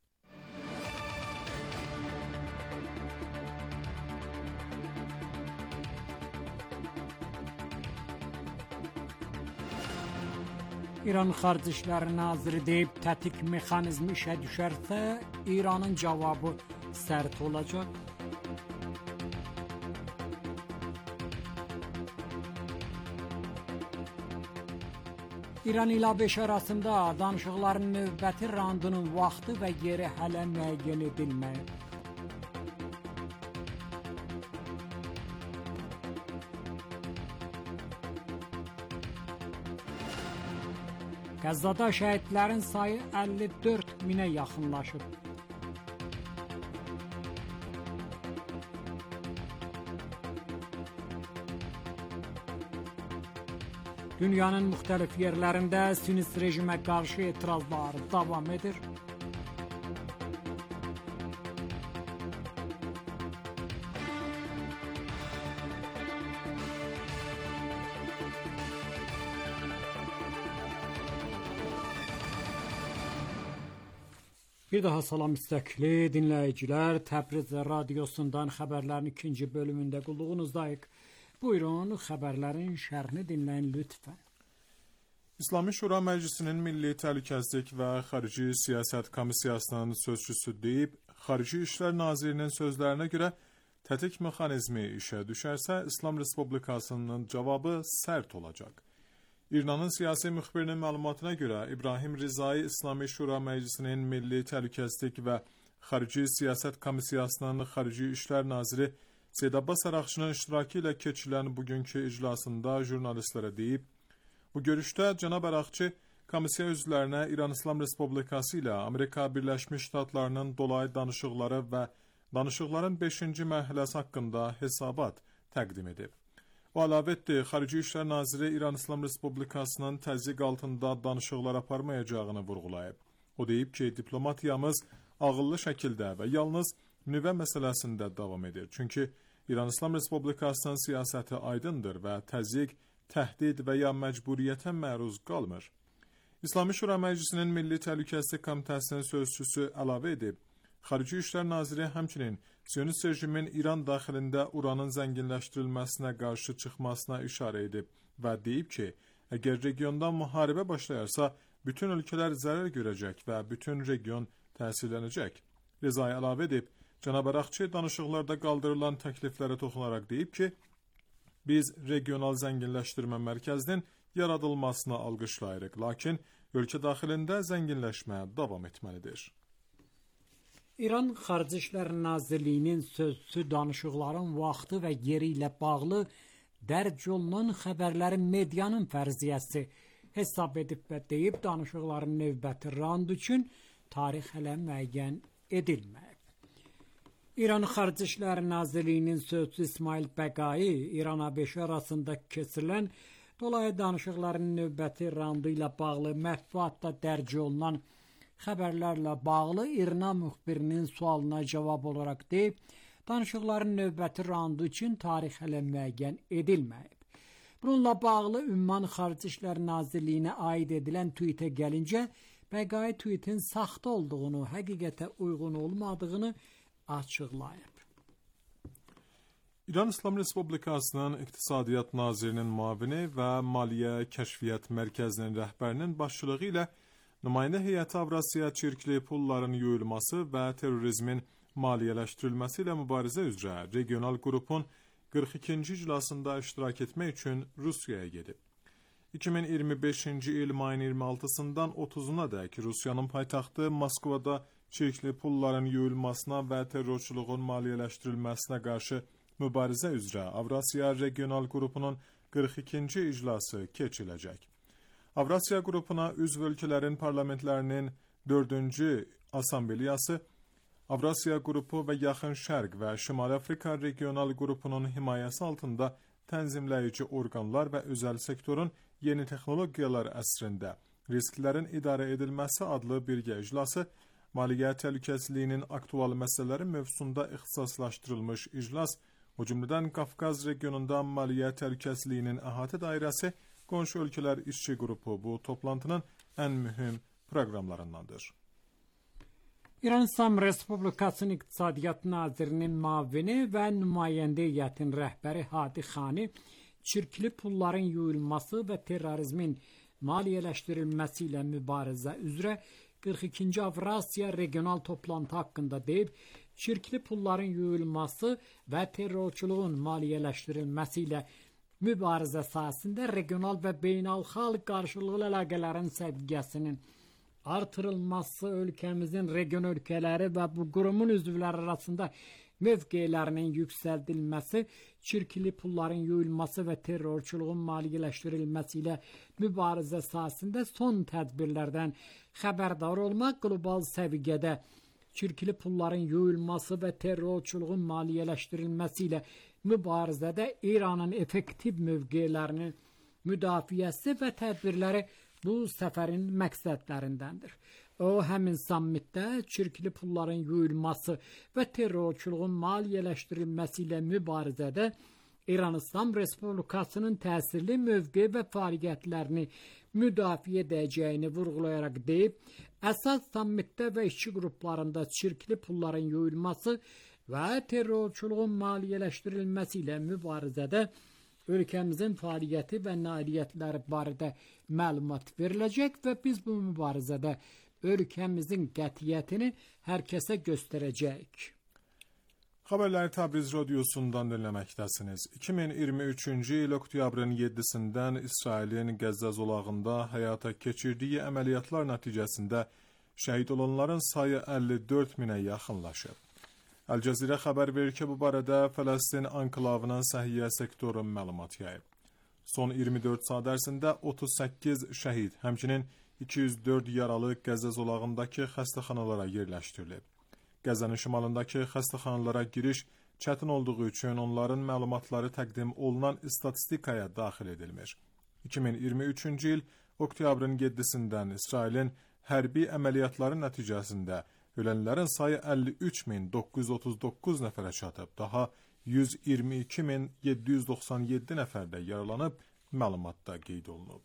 S2: İran Xarici İşlər Naziri deyib, tətik mexanizmi işə düşərsə, İranın cavabı sərt olacaq. İran ilə ABŞ arasında danışıqların növbəti randının vaxtı və yeri hələ müəyyən edilməyib. Qəzzada şəhidlərin sayı əlli dörd minə yaxınlaşıb. Dünyanın müxtəlif yerlərində Siyonist rejimə qarşı etirazlar davam edir. Bir daha salam istəkli dinləyicilər, Təbriz Radiosundan xəbərlərin ikinci bölümündə qulluğunuzdayıq. Buyurun, xəbərlərin şərhini dinləyin lütfən.
S6: İslami Şura Məclisinin Milli Təhlükəsizlik və Xarici Siyasət Komissiyasının sözçüsü deyib, Xarici İşlər Nazirinin sözlərinə görə tətik mexanizmi işə düşərsə, İslam Respublikasının cavabı sərt olacaq. İranın siyasi müxbirinin məlumatına görə İbrahim Rizai İslami Şura Məclisinin Milli Təhlükəsizlik və Xarici Siyasət Komissiyasının Xarici İşlər Naziri Seyid Abbas Araqçının iştirakı ilə keçilən bugünkü iclasında jurnalistlərə deyib, bu görüşdə cənab Araqçı komissiya üzvlərinə İran İslam Respublikası ilə Amerika Birləşmiş Ştatlarının dolayı danışıqları və danışıqların beşinci mərhələsi haqqında hesabat təqdim edib. O əlavə etdi, Xarici İşlər Naziri İran İslam Respublikasının təzyiq altında danışıqlar aparmayacağını vurğulayıb. O deyib ki, diplomatiyamız ağıllı şəkildə və yalnız nüvə məsələsində davam edir. Çünki İran İslam Respublikasının siyasəti aydındır və təzyiq, təhdid və ya məcburiyyətə məruz qalmır. İslami Şura Məclisinin Milli Təhlükəsizlik Komitəsinin sözçüsü əlavə edib, Xarici İşlər Naziri həmçinin Siyonist rejimin İran daxilində uranın zənginləşdirilməsinə qarşı çıxmasına işarə edib və deyib ki, əgər regionda müharibə başlayarsa, bütün ölkələr zərər görəcək və bütün region təsirlənəcək. Rizai əlavə edib, cənab Araqçı danışıqlarda qaldırılan təkliflərə toxunaraq deyib ki, biz regional zənginləşdirmə mərkəzinin yaradılmasına alqışlayırıq, lakin ölkə daxilində zənginləşmə davam etməlidir.
S2: İran Xarici İşlər Nazirliyinin sözçüsü danışıqların vaxtı və yeri ilə bağlı dərc olunan xəbərlərin medianın fərziyyəsi hesab edib və deyib, danışıqların növbəti rand üçün tarix hələ müəyyən edilməyib. İran Xarici İşlər Nazirliyinin sözçüsü İsmail Bəqai, İran-ABŞ arasında keçirilən dolayı danışıqların növbəti randı ilə bağlı mətbuatda dərc olunan xəbərlərlə bağlı İRNA müxbirinin sualına cavab olaraq deyib, danışıqların növbəti randı üçün tarix hələ müəyyən edilməyib. Bununla bağlı Ümman Xarici İşlər Nazirliyinə aid edilən tweetə gəlincə, Bəqai tweetin saxta olduğunu, həqiqətə uyğun olmadığını açıqlayıb.
S6: İran İslam Respublikasının İqtisadiyyat Nazirinin müavini və Maliyyə Kəşfiyyat Mərkəzinin rəhbərinin başçılığı ilə nümayəndə heyəti Avrasiya çirkli pulların yuyulması və terrorizmin maliyyələşdirilməsi ilə mübarizə üzrə regional qrupun qırx ikinci iclasında iştirak etmək üçün Rusiyaya gedib. iki min iyirmi beşinci il mayın iyirmi altısından otuzuna dək Rusiyanın paytaxtı Moskvada çirkli pulların yuyulmasına və terrorçuluğun maliyyələşdirilməsinə qarşı mübarizə üzrə Avrasiya regional qrupunun qırx ikinci iclası keçiləcək. Avrasiya qrupuna üzv ölkələrin parlamentlərinin dördüncü assambleyası, Avrasiya qrupu və Yaxın Şərq və Şimali Afrika regional qrupunun himayəsi altında tənzimləyici orqanlar və özəl sektorun yeni texnologiyalar əsrində risklərin idarə edilməsi adlı birgə iclası, maliyyə təhlükəsizliyinin aktual məsələləri mövzusunda ixtisaslaşdırılmış iclas O cümleden Qafqaz regionunda maliyyə təhlükəsizliyinin əhatə dairəsi qonşu ölkələr işçi qrupu bu toplantının ən mühüm proqramlarındandır.
S2: İran İslam Respublikasının İqtisadiyyat Nazirinin mavini və nümayəndə heyətinin rəhbəri Hadi Xani çirkli pulların yuyulması və terrorizmin maliyyələşdirilməsi ilə mübarizə üzrə qırx ikinci Avrasiya regional toplantı haqqında deyib, çirkli pulların yuyulması və terrorçuluğun maliyyələşdirilməsi ilə mübarizə sahəsində regional və beynəlxalq qarşılıqlı əlaqələrin səviyyəsinin artırılması, ölkəmizin region ölkələri və bu qurumun üzvləri arasında mövqelərinin yüksəldilməsi, çirkli pulların yuyulması və terrorçuluğun maliyyələşdirilməsi ilə mübarizə sahəsində son tədbirlərdən xəbərdar olmaq, qlobal səviyyədə çirkli pulların yuyulması və terrorçuluğun maliyyələşdirilməsi ilə mübarizədə İranın effektiv mövqelərinin müdafiəsi və tədbirləri bu səfərin məqsədlərindəndir. O, həmin sammitdə çirkli pulların yuyulması və terrorçuluğun maliyyələşdirilməsi ilə mübarizədə İran İslam Respublikasının təsirli mövqe və fəaliyyətlərini müdafiə edəcəyini vurğulayaraq deyib, əsas sammitdə və işçi qruplarında çirkli pulların yuyulması və terrorçuluğun maliyyələşdirilməsi ilə mübarizədə ölkəmizin fəaliyyəti və nailiyyətləri barədə məlumat veriləcək və biz bu mübarizədə ölkəmizin qətiyyətini hər kəsə göstərəcəyik.
S6: Xəbərləri Təbriz radiosundan dinləməkdəsiniz. iki min iyirmi üçüncü il oktyabrın yeddisindən İsrailin Qəzza zolağında həyata keçirdiyi əməliyyatlar nəticəsində şəhid olanların sayı əlli dörd minə yaxınlaşıb. Əl-Cəzirə xəbər verir ki, bu barədə Fələstin anklavının səhiyyə sektoru məlumat yayıb. Son iyirmi dörd saat ərzində otuz səkkiz şəhid, həmçinin iki yüz dörd yaralı Qəzza zolağındakı xəstəxanalara yerləşdirilib. Qəzzanın şimalındakı xəstəxanalara giriş çətin olduğu üçün onların məlumatları təqdim olunan statistikaya daxil edilmir. iki min iyirmi üçüncü il oktyabrın yeddisindən İsrailin hərbi əməliyyatları nəticəsində ölənlərin sayı əlli üç min doqquz yüz otuz doqquz nəfərə çatıb, daha yüz iyirmi iki min yeddi yüz doxsan yeddi nəfər də yaralanıb, məlumatda qeyd olunub.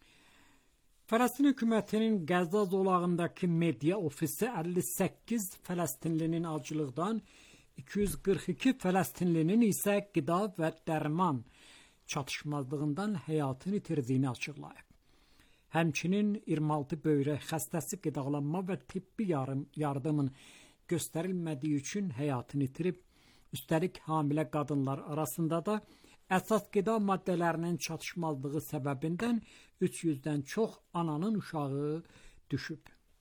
S2: Fələstin hökumətinin Qəzza zolağındakı media ofisi əlli səkkiz Fələstinlinin acılıqdan, iki yüz qırx iki Fələstinlinin isə qida və dərman çatışmazlığından həyatını itirdiyini açıqlayıb. Həmçinin iyirmi altı böyrək xəstəsi qidalanma və tibbi yardım, yardımın göstərilmədiyi üçün həyatını itirib, üstəlik hamilə qadınlar arasında da əsas qida maddələrinin çatışmazlığı səbəbindən üç yüzdən çox ananın uşağı düşüb.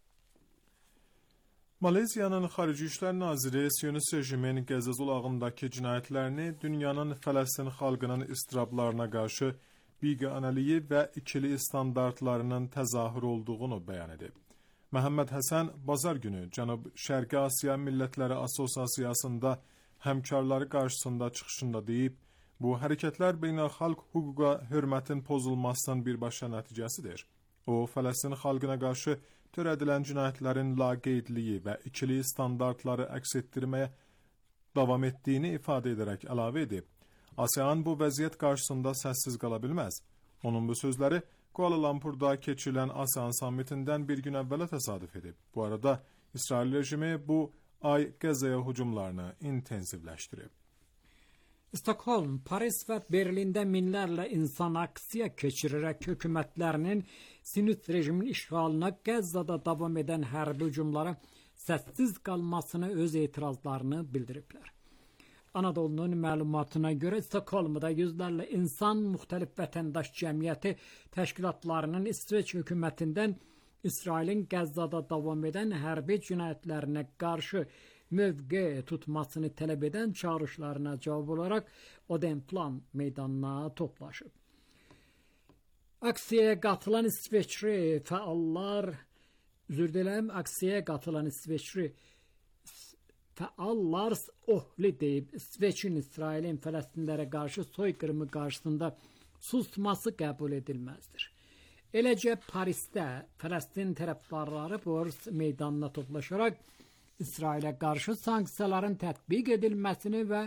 S6: Malezyanın Xarici İşlər Naziri Siyonist rejimin Qəzza zolağındakı cinayətlərini dünyanın Fələstin xalqının istirablarına qarşı biganəliyi və ikili standartlarının təzahür olduğunu bəyan edib. Məhəmməd Həsən bazar günü Cənub-Şərqi Asiya Millətləri Assosiasiyasında həmkarları qarşısında çıxışında deyib, bu hərəkətlər beynəlxalq hüquqa hörmətin pozulmasının birbaşa nəticəsidir. O, Fələstin xalqına qarşı törədilən cinayətlərin laqeydliyi və ikili standartları əks etdirməyə davam etdiyini ifadə edərək əlavə edib. ASEAN bu vəziyyət qarşısında səssiz qala bilməz. Onun bu sözləri Kuala Lumpur'da keçirilən ASEAN sammitindən bir gün əvvələ təsadüf edib. Bu arada İsrail rejimi bu ay Qəzzaya hücumlarını intensivləşdirib.
S2: Stockholm, Paris və Berlində minlərlə insan aksiya keçirərək hökumətlərinin Sinüt rejimin işğalına Qəzzada davam edən hərbi hücumlara səssiz qalmasını öz etirazlarını bildiriblər. Anadolu'nun məlumatına görə Stockholm'da yüzlərlə insan müxtəlif vətəndaş cəmiyyəti təşkilatlarının İsveç hökumətindən İsrailin Qəzzada davam edən hərbi cinayətlərinə qarşı mövqe tutmasını tələb edən çağrışlarına cavab olaraq Odenplan meydanına toplaşıb. Aksiyaya qatılan İsveçli fəallar, üzr diləyim, aksiyaya qatılan İsveçli fəallar ohli deyib, İsveçin İsrailin Fələstinlərə qarşı soyqırımı qarşısında susması qəbul edilməzdir. Eləcə Parisdə Fələstin tərəfdarları Bors meydanına toplaşaraq İsrailə qarşı sanksiyaların tətbiq edilməsini və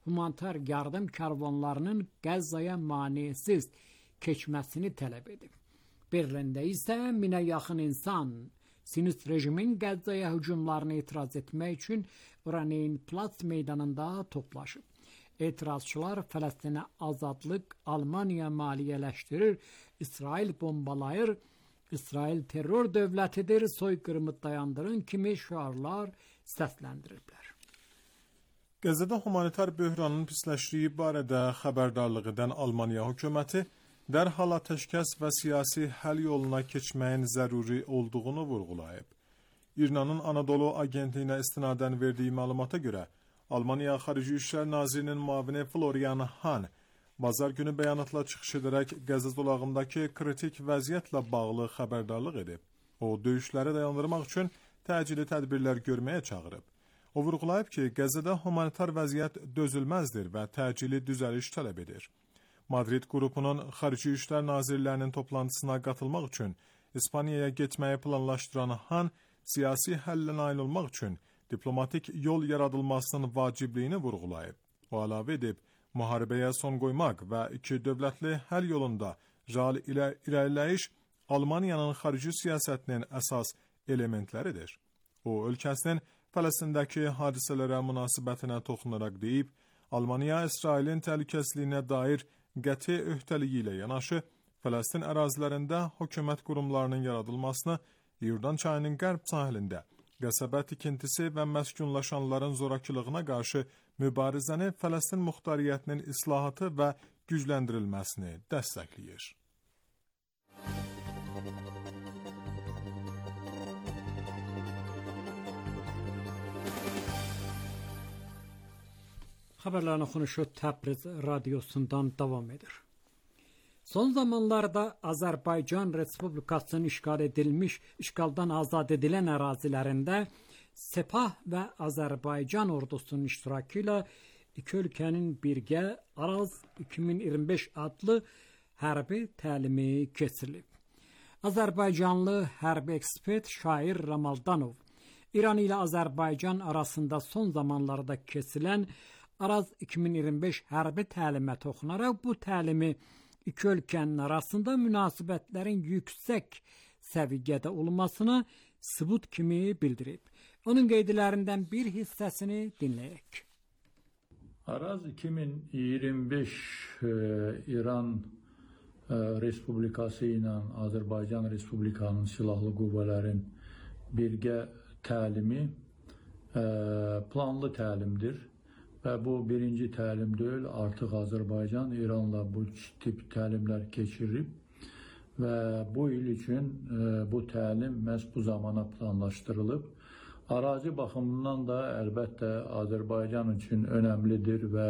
S2: humanitar yardım karvanlarının Qəzzaya manesiz keçməsini tələb edib. Berlində isə minə yaxın insan Sinist rejimin Qəzzaya hücumlarına etiraz etmək üçün Oraneyn Platz meydanında toplaşıb. Etirazçılar Fələstinə azadlıq Almaniya maliyyələşdirir, İsrail bombalayır, İsrail terror dövlətidir, soyqırımı dayandırın kimi şüarlar səsləndiriblər.
S6: Qəzzədə humanitar böhranın pisləşdiyi barədə xəbərdarlıq edən Almaniya hökuməti dərhal atəşkəs və siyasi həll yoluna keçməyin zəruri olduğunu vurğulayıb. İranın Anadolu agentliyinə istinadən verdiyi məlumata görə, Almaniya Xarici İşlər Nazirinin müavini Florian Hahn bazar günü bəyanatla çıxış edərək Qəzza zolağındakı kritik vəziyyətlə bağlı xəbərdarlıq edib. O, döyüşləri dayandırmaq üçün təcili tədbirlər görməyə çağırıb. O vurğulayıb ki, Qəzzədə humanitar vəziyyət dözülməzdir və təcili düzəliş tələb edir. Madrid qrupunun Xarici İşlər Nazirlərinin toplantısına qatılmaq üçün İspaniyaya getməyi planlaşdıran Han, siyasi həllə nail olmaq üçün diplomatik yol yaradılmasının vacibliyini vurğulayıb. O əlavə edib, müharibəyə son qoymaq və iki dövlətli həll yolunda real ilə irəliləyiş Almaniyanın xarici siyasətinin əsas elementləridir. O, ölkəsinin Fələstindəki hadisələrə münasibətinə toxunaraq deyib, Almaniya İsrailin təhlükəsizliyinə dair qəti öhdəliyi ilə yanaşı, Fələstin ərazilərində hökumət qurumlarının yaradılmasını, Yurdan çayının qərb sahilində qəsəbə tikintisi və məskunlaşanların zorakılığına qarşı mübarizəni Fələstin muxtariyyətinin islahatı və gücləndirilməsini dəstəkləyir.
S2: Xəbərlərin oxunuşu Təbriz radiosundan davam edir. Son zamanlarda Azərbaycan Respublikasının işğal edilmiş, işğaldan azad edilən ərazilərində Sepah və Azərbaycan ordusunun iştirakı ilə iki ölkənin birgə Araz iki min iyirmi beş adlı hərbi təlimi keçirilib. Azərbaycanlı hərbi ekspert Şair Ramaldanov İran ilə Azərbaycan arasında son zamanlarda keçirilən Araz iki min iyirmi beş hərbi təlimə toxunaraq bu təlimi iki ölkənin arasında münasibətlərin yüksək səviyyədə olmasına sübut kimi bildirib. Onun qeydlərindən bir hissəsini dinləyək.
S7: Araz iki min iyirmi beş e, İran e, Respublikası ilə Azərbaycan Respublikanın silahlı qüvvələrin birgə təlimi e, planlı təlimdir. Və bu birinci təlim deyil, artıq Azərbaycan İranla bu tip təlimlər keçirib və bu il üçün e, bu təlim məhz bu zamana planlaşdırılıb. Arazi baxımından da əlbəttə Azərbaycan üçün önəmlidir və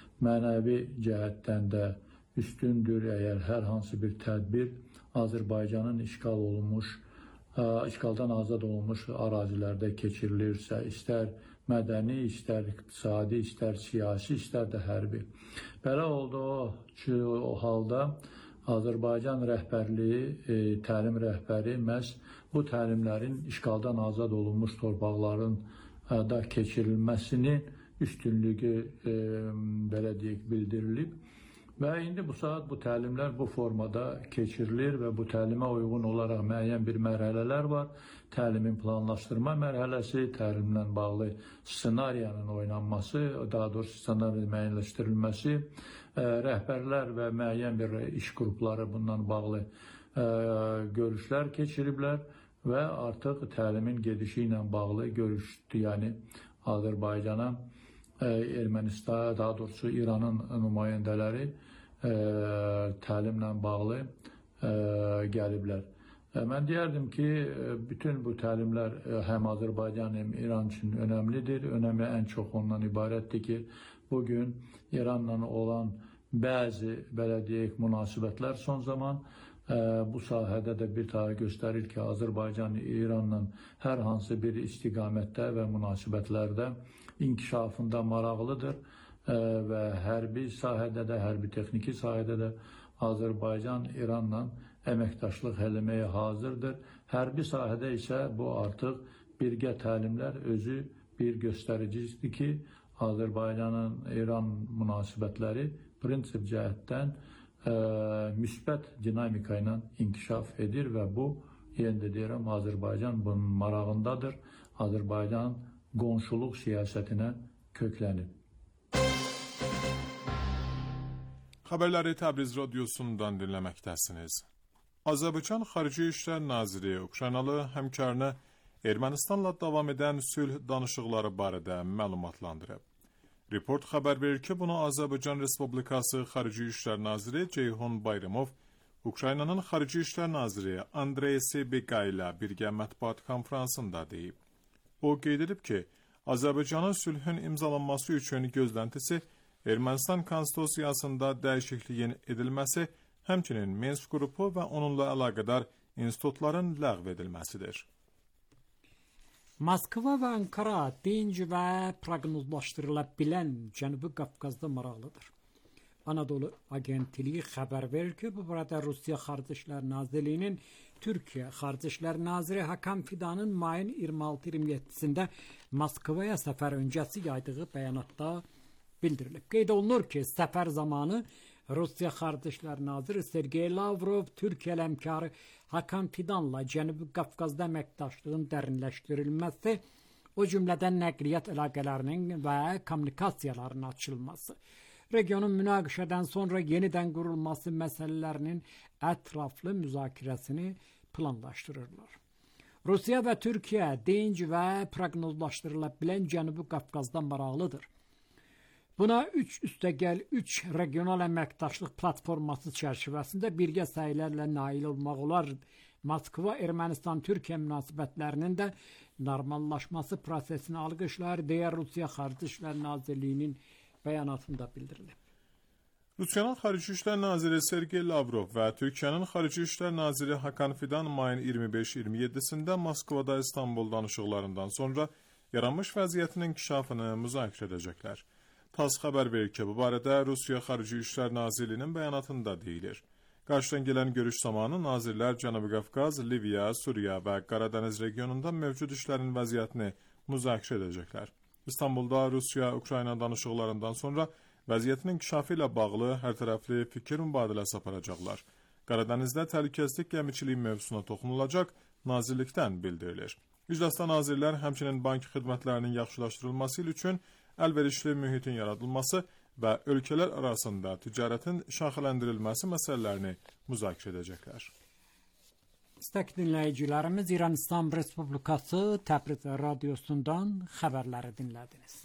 S7: mənəvi cəhətdən də üstündür. Əgər hər hansı bir tədbir Azərbaycanın işğal olunmuş, e, işğaldan azad olunmuş ərazilərdə keçirilirsə, istər mədəni, istər iqtisadi, istər siyasi, istər də hərbi. Belə oldu ki, o halda Azərbaycan rəhbərliyi, e, təlim rəhbəri məhz bu təlimlərin işğaldan azad olunmuş torpaqların e, da keçirilməsinin üstünlüyü e, belə deyək bildirilib. Və indi bu saat bu təlimlər bu formada keçirilir və bu təlimə uyğun olaraq müəyyən bir mərhələlər var. Təlimin planlaşdırma mərhələsi, təlimlə bağlı ssenariyanın oynanması, daha doğrusu ssenariyanın müəyyənləşdirilməsi, ə, rəhbərlər və müəyyən bir iş qrupları bundan bağlı ə, görüşlər keçiriblər və artıq təlimin gedişi ilə bağlı görüşdü, yəni Azərbaycana, ə, Ermənistan, daha doğrusu İranın nümayəndələri ə, təlimlə bağlı ə, gəliblər. Mən deyərdim ki, bütün bu təlimlər həm Azərbaycan, həm İran üçün önəmlidir. Önəmi ən çox ondan ibarətdir ki, bugün İranla olan bəzi, belə deyək, münasibətlər son zaman bu sahədə də bir daha göstərir ki, Azərbaycan İranla hər hansı bir istiqamətdə və münasibətlərdə inkişafında maraqlıdır və hərbi sahədə də, hərbi texniki sahədə də Azərbaycan İranla əməkdaşlıq eləməyə hazırdır. Hərbi sahədə isə bu artıq birgə təlimlər özü bir göstəricidir ki, Azərbaycanın İran münasibətləri prinsip cəhətdən ə, müsbət dinamika ilə inkişaf edir və bu, yenə deyirəm, Azərbaycan bunun marağındadır. Azərbaycan qonşuluq siyasətinə köklənib.
S6: Xəbərləri Təbriz radiosundan dinləməkdəsiniz. Azərbaycan Xarici İşlər Naziri Ukraynalı həmkarını Ermənistanla davam edən sülh danışıqları barədə məlumatlandırıb. Report xəbər verir ki, bunu Azərbaycan Respublikası Xarici İşlər Naziri Ceyhun Bayramov Ukraynanın Xarici İşlər Naziri Andrey Sebega ilə birgə mətbuat konferansında deyib. O qeyd edib ki, Azərbaycanın sülhün imzalanması üçün gözləntisi Ermənistan konstitusiyasında dəyişikliyin edilməsi, həmçinin Minsk qrupu və onunla əlaqədar institutların ləğv edilməsidir.
S2: Moskva və Ankara dinc və proqnozlaşdırıla bilən Cənubi Qafqazda maraqlıdır. Anadolu Agentliyi xəbər verir ki, bu burada Rusiya Xarici İşlər Nazirliyinin Türkiyə Xarici İşlər Naziri Hakan Fidanın mayın iyirmi altı iyirmi yeddisində Moskvaya səfər öncəsi yaydığı bəyanatda bildirilib. Qeyd olunur ki, səfər zamanı Rusiya Xarici İşlər Naziri Sergey Lavrov Türkiyə həmkarı Hakan Fidanla Cənubi Qafqazda əməkdaşlığın dərinləşdirilməsi, o cümlədən nəqliyyat əlaqələrinin və kommunikasiyaların açılması, regionun münaqişədən sonra yenidən qurulması məsələlərinin ətraflı müzakirəsini planlaşdırırlar. Rusiya və Türkiyə dinc və proqnozlaşdırıla bilən Cənubi Qafqazdan maraqlıdır. Buna üç üstəgəl üç regional əməkdaşlıq platforması çərçivəsində birgə səylərlə nail olmaq olar. Moskva Ermənistan-Türkiyə münasibətlərinin də normallaşması prosesini alqışlar, deyə Rusiya Xarici İşlər Nazirliyinin bəyanatında bildirilib.
S6: Rusiyanın Xarici İşlər Naziri Sergey Lavrov və Türkiyənin Xarici İşlər Naziri Hakan Fidan mayın iyirmi beş iyirmi yeddisində Moskvada İstanbul danışıqlarından sonra yaranmış vəziyyətin inkişafını müzakirə edəcəklər. TASS xəbər verir ki, bu barədə Rusiya Xarici İşlər Nazirliyinin bəyanatında deyilir. Qarşıdan gələn görüş zamanı nazirlər Cənubi Qafqaz, Liviya, Suriya və Qaradəniz regionunda mövcud işlərin vəziyyətini müzakirə edəcəklər. İstanbulda Rusiya-Ukrayna danışıqlarından sonra vəziyyətin inkişafı ilə bağlı hərtərəfli fikir mübadiləsi aparacaqlar. Qaradənizdə təhlükəsizlik gəmiçiliyi mövzusuna toxunulacaq, nazirlikdən bildirilir. İclasda nazirlər həmçinin bank xidmətlərinin yaxşılaşdırılması üçün əlverişli mühitin yaradılması və ölkələr arasında ticarətin şaxələndirilməsi məsələlərini müzakirə edəcəklər.
S2: İstək dinləyicilərimiz, İran İslam Respublikası Təbriz radiosundan xəbərləri dinlədiniz.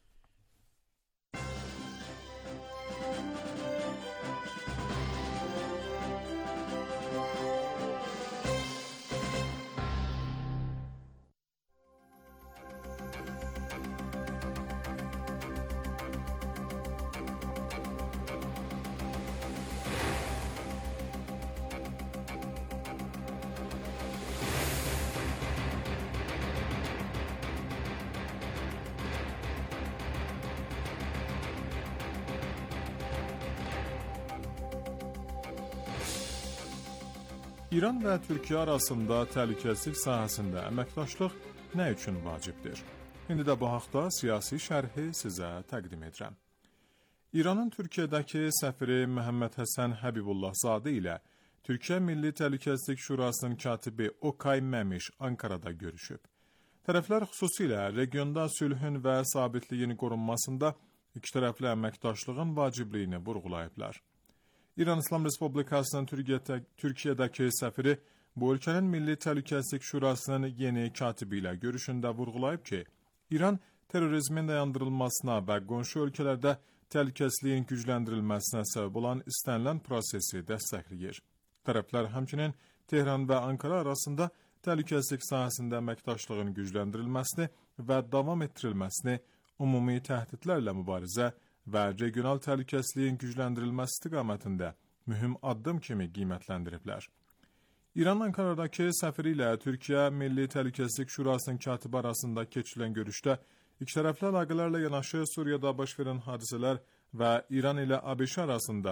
S6: İran və Türkiyə arasında təhlükəsizlik sahəsində əməkdaşlıq nə üçün vacibdir? İndi də bu haqda siyasi şərhi sizə təqdim edirəm. İranın Türkiyədəki səfiri Məhəmməd Həsən Həbibullahzadə ilə Türkiyə Milli Təhlükəsizlik Şurasının katibi Okay Məmiş Ankarada görüşüb. Tərəflər xüsusilə regionda sülhün və sabitliyin qorunmasında ikitərəfli əməkdaşlığın vacibliyini vurğulayıblar. İran İslam Respublikasının Türkiyədəki səfiri bu ölkənin Milli Təhlükəsizlik Şurasının yeni katibi ilə görüşündə vurğulayıb ki, İran terrorizmin dayandırılmasına və qonşu ölkələrdə təhlükəsizliyin gücləndirilməsinə səbəb olan istənilən prosesi dəstəkləyir. Tərəflər həmçinin Tehran və Ankara arasında təhlükəsizlik sahəsində əməkdaşlığın gücləndirilməsini və davam etdirilməsini, ümumi təhdidlərlə mübarizə və regional təhlükəsizliyin gücləndirilməsi istiqamətində mühüm addım kimi qiymətləndiriblər. İran Ankaradakı səfiri ilə Türkiyə Milli Təhlükəsizlik Şurasının katibi arasında keçirilən görüşdə ikitərəfli əlaqələrlə yanaşı Suriyada baş verən hadisələr və İran ilə ABŞ arasında